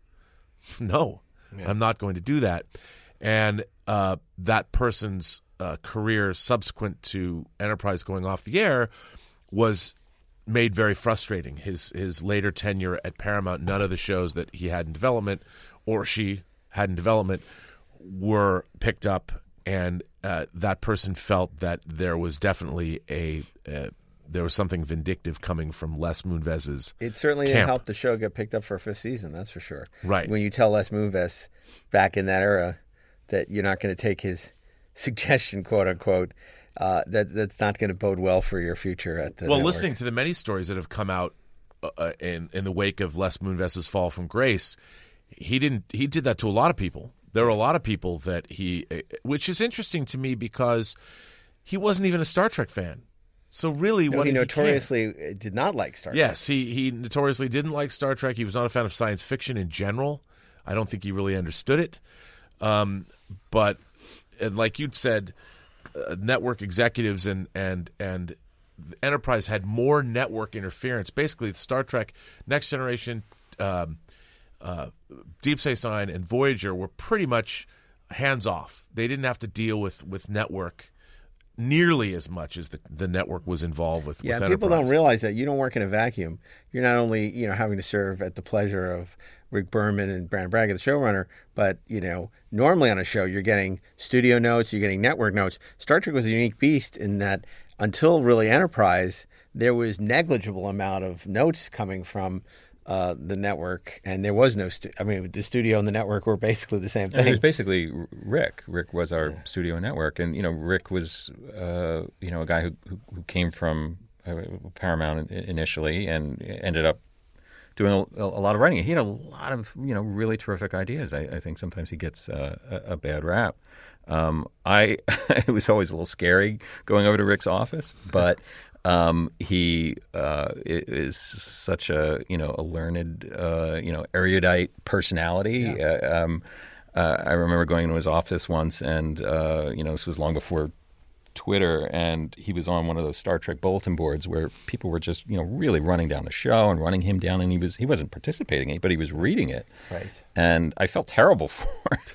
no, yeah. I'm not going to do that, and uh, that person's uh, career subsequent to Enterprise going off the air was made very frustrating. His his later tenure at Paramount, none of the shows that he had in development or she had in development were picked up, and uh, that person felt that there was definitely a uh, there was something vindictive coming from Les Moonves's It certainly camp. didn't help the show get picked up for a fifth season, that's for sure. Right. When you tell Les Moonves back in that era that you're not going to take his suggestion, quote unquote, Uh, that that's not going to bode well for your future at the well, network. Listening to the many stories that have come out uh, in in the wake of Les Moonves's fall from grace, he didn't. He did that to a lot of people. There were a lot of people that he, which is interesting to me because he wasn't even a Star Trek fan. So really, no, what he did notoriously he did not like Star Trek. Yes, he he notoriously didn't like Star Trek. He was not a fan of science fiction in general. I don't think he really understood it. Um, but and like you'd said. Uh, network executives and and and Enterprise had more network interference. Basically, Star Trek Next Generation, um, uh, Deep Space Nine, and Voyager were pretty much hands off. They didn't have to deal with, with network nearly as much as the, the network was involved with. Yeah, with people Enterprise. don't realize that you don't work in a vacuum. You're not only you know having to serve at the pleasure of Rick Berman and Brandon Braga, the showrunner, but you know normally on a show you're getting studio notes, you're getting network notes. Star Trek was a unique beast in that until really Enterprise, there was negligible amount of notes coming from uh, the network, and there was no. Stu- I mean, the studio and the network were basically the same thing. And it was basically Rick. Rick was our yeah. studio and network, and you know, Rick was uh, you know a guy who who, who came from uh, Paramount initially and ended up doing a, a lot of writing. He had a lot of you know really terrific ideas. I, I think sometimes he gets uh, a, a bad rap. Um, I it was always a little scary going over to Rick's office, but. Um, he uh, is such a you know a learned uh, you know erudite personality. Yeah. Uh, um, uh, I remember going into his office once, and uh, you know this was long before Twitter, and he was on one of those Star Trek bulletin boards where people were just you know really running down the show and running him down, and he was he wasn't participating in it, but he was reading it. Right. And I felt terrible for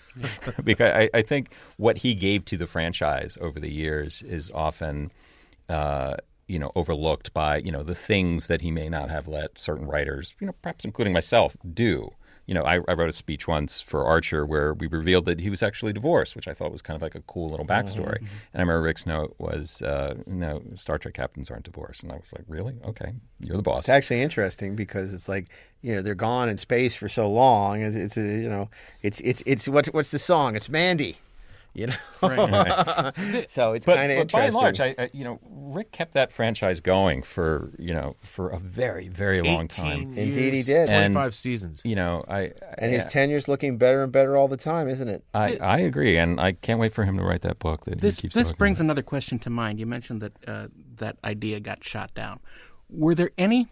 it because I, I think what he gave to the franchise over the years is often. Uh, you know, overlooked by, you know, the things that he may not have let certain writers, you know, perhaps including myself, do. You know, I, I wrote a speech once for Archer where we revealed that he was actually divorced, which I thought was kind of like a cool little backstory. Mm-hmm. And I remember Rick's note was, uh, no, Star Trek captains aren't divorced. And I was like, really? Okay, you're the boss. It's actually interesting because it's like, you know, they're gone in space for so long. It's, it's a, you know, it's, it's, it's, what's, what's the song? It's Mandy. You know, right. So it's but, kind of but interesting. By and large, I, I, you know, Rick kept that franchise going for you know for a very, very long time. Years, Indeed, he did. Twenty-five and, seasons. You know, I, I and his tenure's looking better and better all the time, isn't it? I, I agree, and I can't wait for him to write that book that this, he keeps. This brings about. another question to mind. You mentioned that uh, that idea got shot down. Were there any?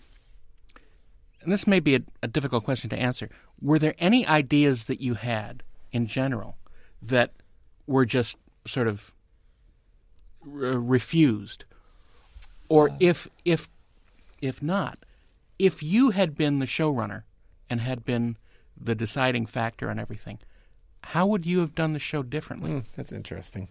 And this may be a, a difficult question to answer. Were there any ideas that you had in general that were just sort of re- refused, or uh, if if if not, if you had been the showrunner and had been the deciding factor on everything, how would you have done the show differently? Mm, that's interesting.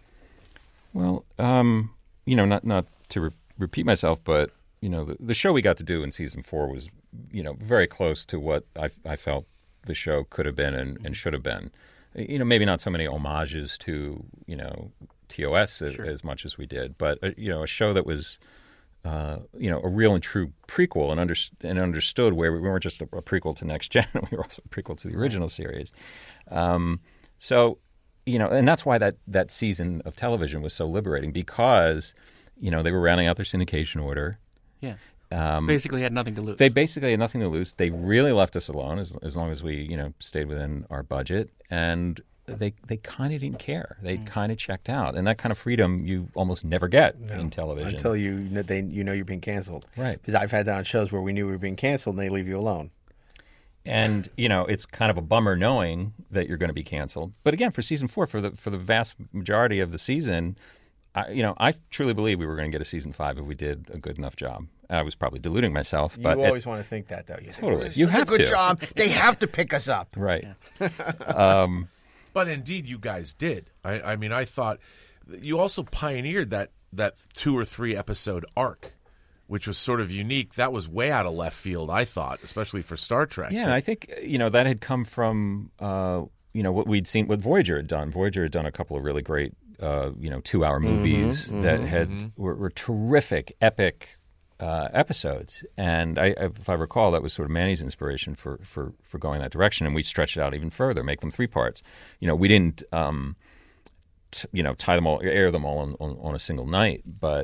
Well, um, you know, not not to re- repeat myself, but you know, the, the show we got to do in season four was, you know, very close to what I, I felt the show could have been and, and should have been. You know, maybe not so many homages to, you know, T O S as, sure. as much as we did, but, uh, you know, a show that was, uh, you know, a real and true prequel and, under, and understood where we weren't just a, a prequel to Next Gen, we were also a prequel to the original right. series. Um, so, you know, and that's why that, that season of television was so liberating because, you know, they were rounding out their syndication order. Yeah. Um, basically had nothing to lose. They basically had nothing to lose. They really left us alone as as long as we, you know, stayed within our budget. And they they kind of didn't care. They mm. kind of checked out. And that kind of freedom you almost never get no, in television. Until you they you know you're being canceled. Right. Because I've had that on shows where we knew we were being canceled and they leave you alone. And, you know, it's kind of a bummer knowing that you're going to be canceled. But again, for season four, for the for the vast majority of the season, I, you know, I truly believe we were going to get a season five if we did a good enough job. I was probably deluding myself. But you always it, want to think that, though. You totally. Think, you such have a good to. job. They have to pick us up. Right. Yeah. um, but indeed, you guys did. I, I mean, I thought you also pioneered that, that two or three episode arc, which was sort of unique. That was way out of left field, I thought, especially for Star Trek. Yeah, but, I think, you know, that had come from, uh, you know, what we'd seen, what Voyager had done. Voyager had done a couple of really great, uh, you know, two-hour movies mm-hmm, that mm-hmm, had mm-hmm. Were, were terrific, epic uh, episodes. And I, if I recall, that was sort of Manny's inspiration for, for, for going that direction. And we stretched it out even further, make them three parts. You know, we didn't, um, t- you know, tie them all, air them all on, on, on a single night, but.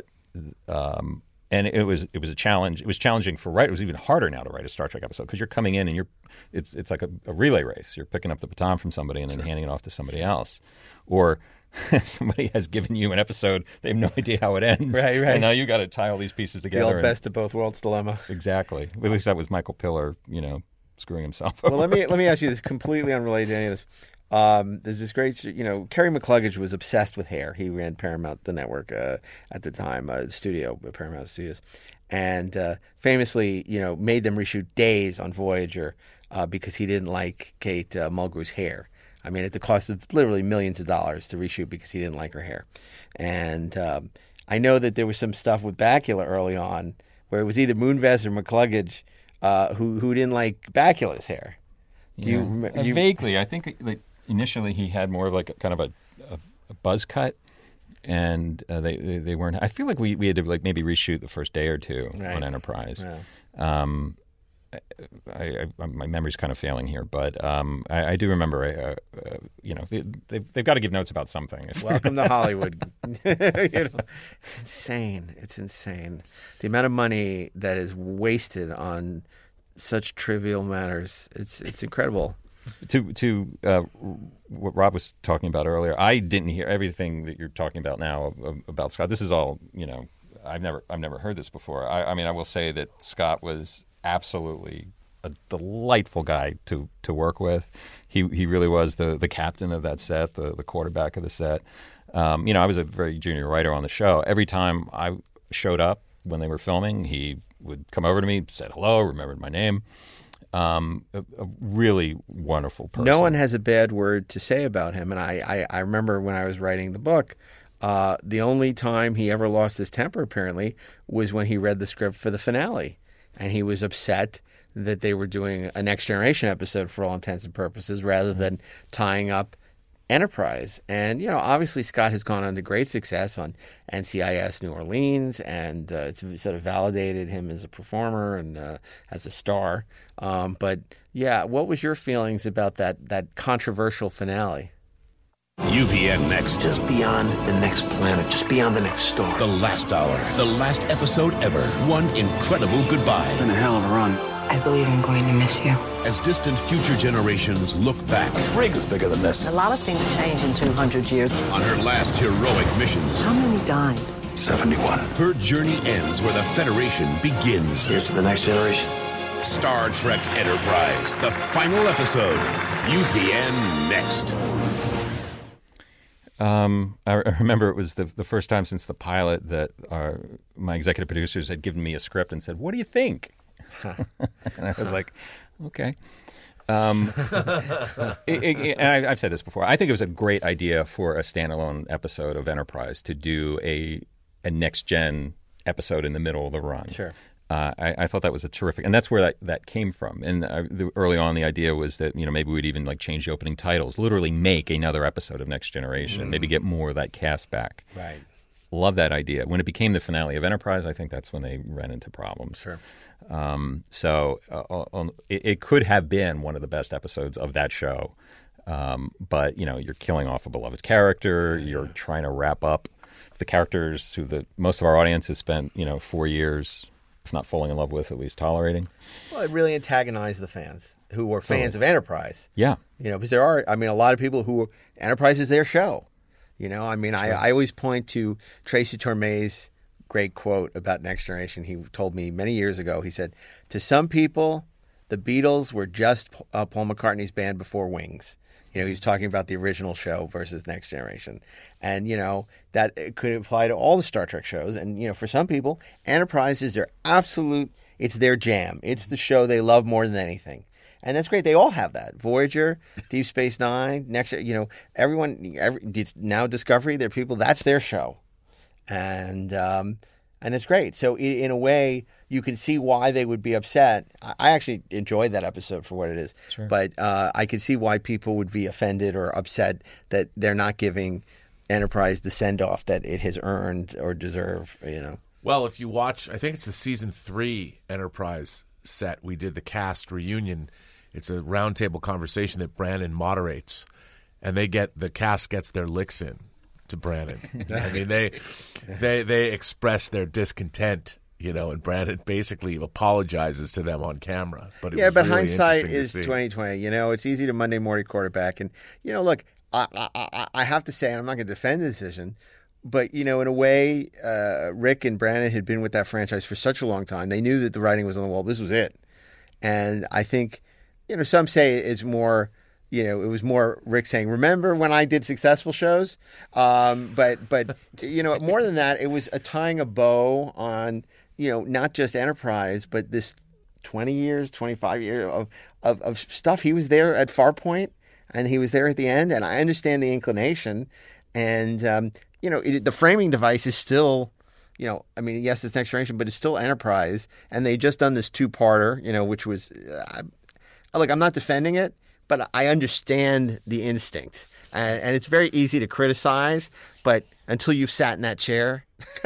Um, And it was it was a challenge. It was challenging for writers. It was even harder now to write a Star Trek episode because you're coming in and you're it's it's like a, a relay race. You're picking up the baton from somebody and then sure. handing it off to somebody else, or somebody has given you an episode. They have no idea how it ends, right? Right. And now you got to tie all these pieces together. The old best of both worlds dilemma. Exactly. At least that was Michael Piller, you know, screwing himself well, over. let me let me ask you this completely unrelated to any of this. Um, there's this great, you know, Kerry McCluggage was obsessed with hair. He ran Paramount, the network uh, at the time, uh, studio, Paramount Studios, and uh, famously, you know, made them reshoot days on Voyager uh, because he didn't like Kate uh, Mulgrew's hair. I mean, at the cost of literally millions of dollars to reshoot because he didn't like her hair. And um, I know that there was some stuff with Bakula early on where it was either Moonves or McCluggage uh, who who didn't like Bakula's hair. Do yeah. you, rem- uh, you vaguely? I think like initially he had more of like a, kind of a, a, a buzz cut, and uh, they, they they weren't. I feel like we, we had to like maybe reshoot the first day or two right. on Enterprise. Yeah. Um, I, I, my memory's kind of failing here, but um, I, I do remember. Uh, uh, you know, they, they've, they've got to give notes about something. Welcome to Hollywood. you know, it's insane. It's insane. The amount of money that is wasted on such trivial matters. It's it's incredible. To to uh, what Rob was talking about earlier, I didn't hear everything that you're talking about now about Scott. This is all, you know, I've never I've never heard this before. I, I mean, I will say that Scott was absolutely a delightful guy to, to work with. He he really was the the captain of that set, the the quarterback of the set. Um, you know, I was a very junior writer on the show. Every time I showed up when they were filming, he would come over to me, said hello, remembered my name. Um, a, a really wonderful person. No one has a bad word to say about him. And I, I, I remember when I was writing the book, uh, the only time he ever lost his temper, apparently, was when he read the script for the finale. And he was upset that they were doing a Next Generation episode for all intents and purposes rather than tying up Enterprise. And, you know, obviously Scott has gone on to great success on N C I S New Orleans, and uh, it's sort of validated him as a performer and uh, as a star. Um, but, yeah, what was your feelings about that, that controversial finale? U P N Next. Just beyond the next planet, just beyond the next star. The last hour, the last episode ever. One incredible goodbye. It's been a hell of a run. I believe I'm going to miss you. As distant future generations look back. Rig is bigger than this. A lot of things change in two hundred years. On her last heroic missions. How many died? seventy-one. Her journey ends where the Federation begins. Here's to the next generation. Star Trek Enterprise, the final episode. U P N Next. Um, I remember it was the the first time since the pilot that our, my executive producers had given me a script and said, "What do you think?" and I was like, "Okay." Um, it, it, and I, I've said this before. I think it was a great idea for a standalone episode of Enterprise to do a a next gen episode in the middle of the run. Sure. Uh, I, I thought that was a terrific, and that's where that, that came from. And uh, the, early on, the idea was that, you know, maybe we'd even like change the opening titles, literally make another episode of Next Generation, mm. maybe get more of that cast back. Right. Love that idea. When it became the finale of Enterprise, I think that's when they ran into problems. Sure. Um, so uh, on, it, it could have been one of the best episodes of that show, um, but you know, you're killing off a beloved character. You're trying to wrap up the characters who the most of our audience has spent, you know, four years. If not falling in love with, at least tolerating. Well, it really antagonized the fans who were fans oh. of Enterprise. Yeah. You know, because there are, I mean, a lot of people who, Enterprise is their show. You know, I mean, sure. I, I always point to Tracy Torme's great quote about Next Generation. He told me many years ago, he said, to some people, the Beatles were just uh, Paul McCartney's band before Wings. You know, he was talking about the original show versus Next Generation. And, you know, that could apply to all the Star Trek shows. And, you know, for some people, Enterprise is their absolute, it's their jam. It's the show they love more than anything. And that's great. They all have that. Voyager, Deep Space Nine, Next, you know, everyone, every, now Discovery, they're people, that's their show. And, um, and it's great. So in, in a way, you can see why they would be upset. I actually enjoyed that episode for what it is. Sure. But uh, I can see why people would be offended or upset that they're not giving Enterprise the send-off that it has earned or deserved, you know. Well, if you watch, I think it's the season three Enterprise set, we did the cast reunion. It's a roundtable conversation that Brandon moderates, and they get the cast gets their licks in to Brandon. I mean, they they they express their discontent, you know, and Brandon basically apologizes to them on camera. But it yeah, was but really hindsight interesting is to see. twenty twenty. You know, it's easy to Monday morning quarterback, and you know, look, I I, I have to say, and I'm not going to defend the decision, but you know, in a way, uh, Rick and Brandon had been with that franchise for such a long time. They knew that the writing was on the wall. This was it, and I think, you know, some say it's more you know, it was more Rick saying, "Remember when I did successful shows?" Um, but but you know, more than that, it was a tying a bow on, you know, not just Enterprise, but this twenty years, twenty-five years of, of of stuff. He was there at Farpoint, and he was there at the end, and I understand the inclination, and um, you know, it, the framing device is still. You know, I mean, yes, it's Next Generation, but it's still Enterprise, and they just done this two-parter, you know, which was, uh, look, I'm not defending it, but I understand the instinct, and, and it's very easy to criticize, but until you've sat in that chair.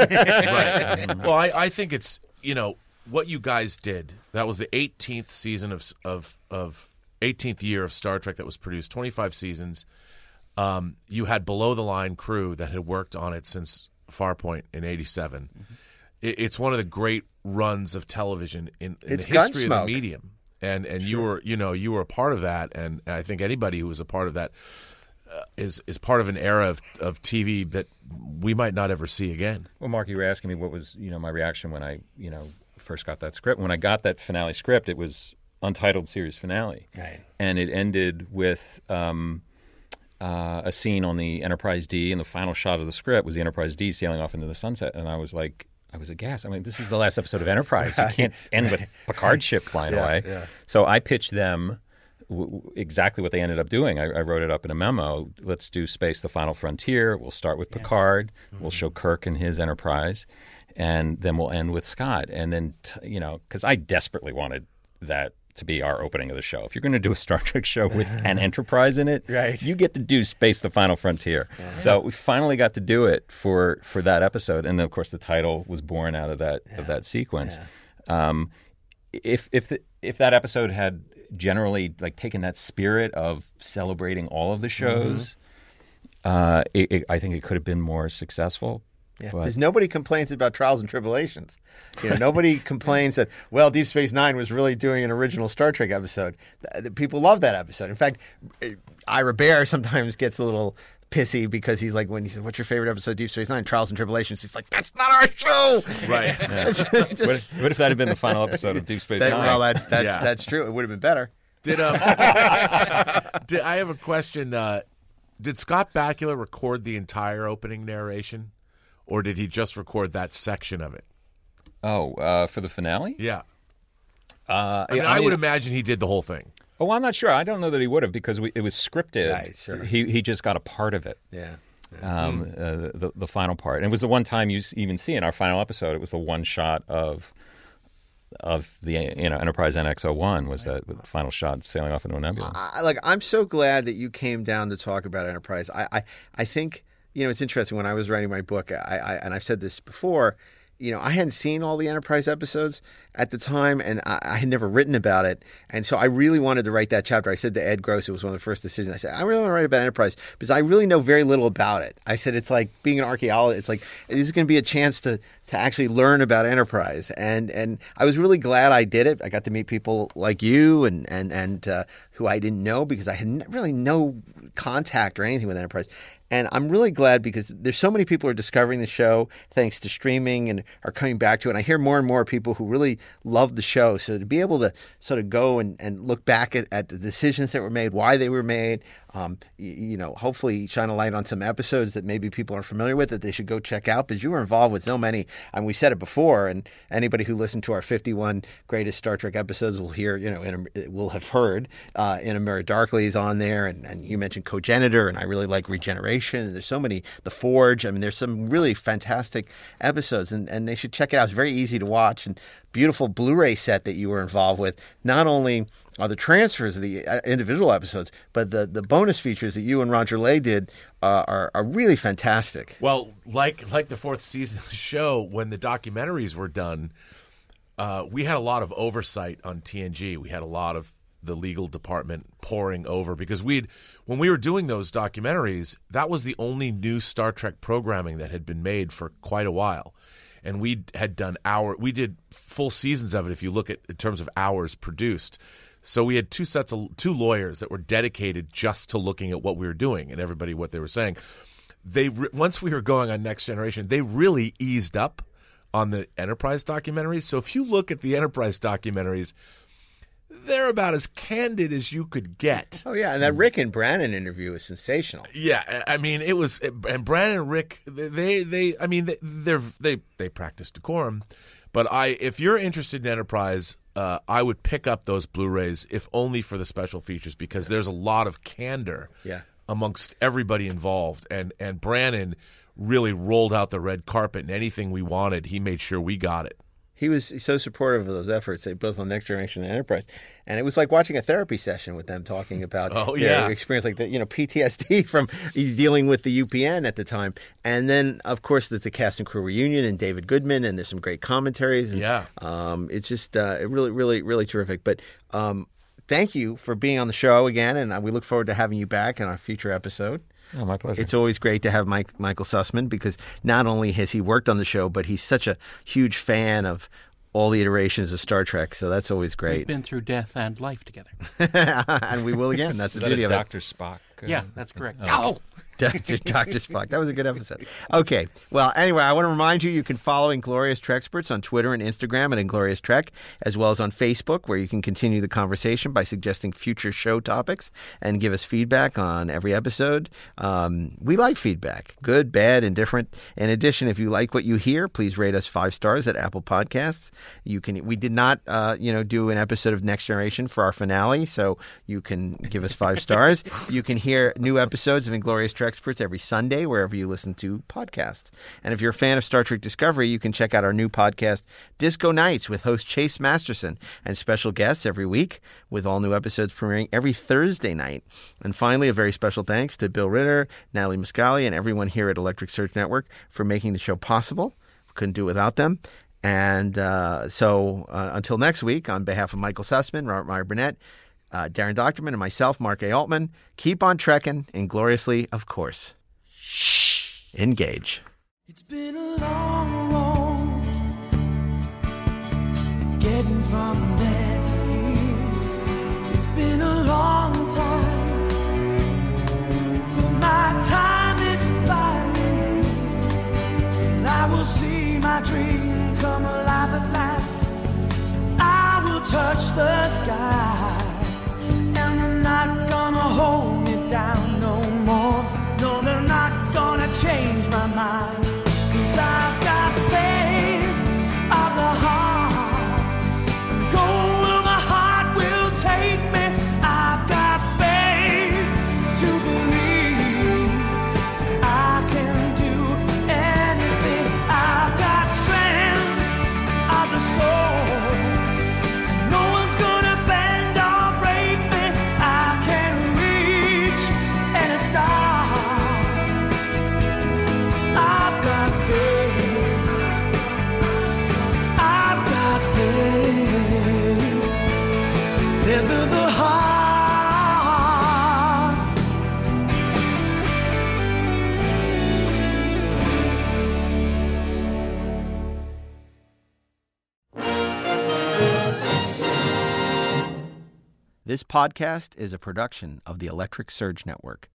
Right. Well, I, I think it's, you know, what you guys did, that was the eighteenth season of, of, of eighteenth year of Star Trek that was produced, twenty-five seasons. Um, you had below-the-line crew that had worked on it since Farpoint in eighty-seven. Mm-hmm. It, it's one of the great runs of television in, in the history of the medium, and and sure. you were you know you were a part of that, and I think anybody who was a part of that uh, is is part of an era of, of T V that we might not ever see again. Well, Mark, you were asking me what was you know my reaction when I you know first got that script. When I got that finale script, it was untitled series finale, right. And it ended with. Um, Uh, a scene on the Enterprise D, and the final shot of the script was the Enterprise D sailing off into the sunset. And I was like, I was aghast. I mean, this is the last episode of Enterprise. You can't end with Picard's ship flying yeah, away. Yeah. So I pitched them w- w- exactly what they ended up doing. I, I wrote it up in a memo. Let's do Space, the Final Frontier. We'll start with Picard. Mm-hmm. We'll show Kirk and his Enterprise. And then we'll end with Scott. And then, t- you know, because I desperately wanted that to be our opening of the show. If you're going to do a Star Trek show with an Enterprise in it, right. you get to do Space, the Final Frontier. Yeah. So we finally got to do it for, for that episode, and then of course the title was born out of that yeah. of that sequence. Yeah. Um, if if the, if that episode had generally like taken that spirit of celebrating all of the shows, mm-hmm. uh, it, it, I think it could have been more successful. Yeah, but, because nobody complains about Trials and Tribulations. You know, nobody complains that, well, Deep Space Nine was really doing an original Star Trek episode. People love that episode. In fact, Ira Bear sometimes gets a little pissy because he's like, when he says, "What's your favorite episode of Deep Space Nine?" Trials and Tribulations. He's like, "That's not our show." Right. Yeah. Just, what, if, what if that had been the final episode of Deep Space that, Nine? Well, that's that's yeah. that's true. It would have been better. Did um, did I have a question? Uh, did Scott Bakula record the entire opening narration? Or did he just record that section of it? Oh, uh, for the finale? Yeah. Uh, I, mean, I, I would imagine he did the whole thing. Oh, I'm not sure. I don't know that he would have because we, it was scripted. Right, sure. He he just got a part of it. Yeah. yeah. Um, mm. uh, the the final part, and it was the one time you even see in our final episode. It was the one shot of of the you know Enterprise N X oh one was that the final shot sailing off into a nebula. I, like I'm so glad that you came down to talk about Enterprise. I I, I think. You know, it's interesting. When I was writing my book, I, I and I've said this before, you know, I hadn't seen all the Enterprise episodes at the time, and I, I had never written about it. And so I really wanted to write that chapter. I said to Ed Gross, it was one of the first decisions. I said, I really want to write about Enterprise because I really know very little about it. I said, it's like being an archaeologist. It's like, this is going to be a chance to to actually learn about Enterprise. And and I was really glad I did it. I got to meet people like you and, and, and uh, who I didn't know because I had really no contact or anything with Enterprise. And I'm really glad because there's so many people who are discovering the show thanks to streaming and are coming back to it. And I hear more and more people who really love the show. So to be able to sort of go and, and look back at, at the decisions that were made, why they were made, um, you, you know, hopefully shine a light on some episodes that maybe people aren't familiar with that they should go check out because you were involved with so many. And we said it before, and anybody who listened to our fifty-one greatest Star Trek episodes will hear, you know, in a, will have heard uh, In a Mirror Darkly is on there. And, and you mentioned Cogenitor, and I really like Regeneration. And there's so many, The Forge. I mean, there's some really fantastic episodes, and, and they should check it out. It's very easy to watch, and beautiful Blu-ray set that you were involved with. Not only are the transfers of the individual episodes, but the, the bonus features that you and Roger Lay did uh, are, are really fantastic. Well, like like the fourth season of the show, when the documentaries were done, uh, we had a lot of oversight on T N G. We had a lot of the legal department pouring over because we'd when we were doing those documentaries, that was the only new Star Trek programming that had been made for quite a while. And we had done hour we did full seasons of it if you look at in terms of hours produced. So we had two sets of two lawyers that were dedicated just to looking at what we were doing and everybody what they were saying. They once we were going on Next Generation, they really eased up on the Enterprise documentaries. So if you look at the Enterprise documentaries, they're about as candid as you could get. Oh, yeah, and that Rick and Brannon interview is sensational. Yeah, I mean, it was, and Brannon and Rick, they, they, I mean, they, they're, they, they practice decorum, but I, if you're interested in Enterprise, uh, I would pick up those Blu-rays, if only for the special features, because there's a lot of candor yeah. amongst everybody involved, and, and Brannon really rolled out the red carpet, and anything we wanted, he made sure we got it. He was so supportive of those efforts, both on Next Generation and Enterprise, and it was like watching a therapy session with them talking about oh, their yeah. experience, like the you know P T S D from dealing with the U P N at the time, and then of course there's the cast and crew reunion and David Goodman, and there's some great commentaries. And, yeah, um, it's just uh, really, really, really terrific. But um, thank you for being on the show again, and we look forward to having you back in our future episode. Oh, my pleasure. It's always great to have Mike, Michael Sussman, because not only has he worked on the show, but he's such a huge fan of all the iterations of Star Trek, so that's always great. We've been through death and life together. And we will again. That's the Is that beauty a of it. Doctor Spock. Uh, Yeah, that's correct. Oh! Doctor Doctor Spock. That was a good episode. Okay. Well, anyway, I want to remind you, you can follow Inglorious Treksperts on Twitter and Instagram at Inglorious Trek, as well as on Facebook, where you can continue the conversation by suggesting future show topics and give us feedback on every episode. Um, we like feedback, good, bad, indifferent. In addition, if you like what you hear, please rate us five stars at Apple Podcasts. You can. We did not, uh, you know, do an episode of Next Generation for our finale, so you can give us five stars. You can hear new episodes of Inglorious Treksperts every Sunday, wherever you listen to podcasts. And if you're a fan of Star Trek Discovery, you can check out our new podcast, Disco Nights, with host Chase Masterson and special guests every week, with all new episodes premiering every Thursday night. And finally, a very special thanks to Bill Ritter, Natalie Muscali, and everyone here at Electric Search Network for making the show possible. We couldn't do it without them. And uh, so uh, until next week, on behalf of Michael Sussman, Robert Meyer Burnett, Uh, Darren Doctorman, and myself, Mark A. Altman, keep on trekking, ingloriously, of course. Shh. Engage. It's been a long road, getting from there to here. It's been a long time, but my time is finally here. And I will see my dream come alive at last. I will touch the sky. Not gonna hold me down no more. No, they're not gonna change my mind. 'Cause I've got faith of the heart. Go where my heart will take me. I've got faith to believe I can do anything. I've got strength of the soul. No one's gonna bend or break me. Never the heart. This podcast is a production of the Electric Surge Network.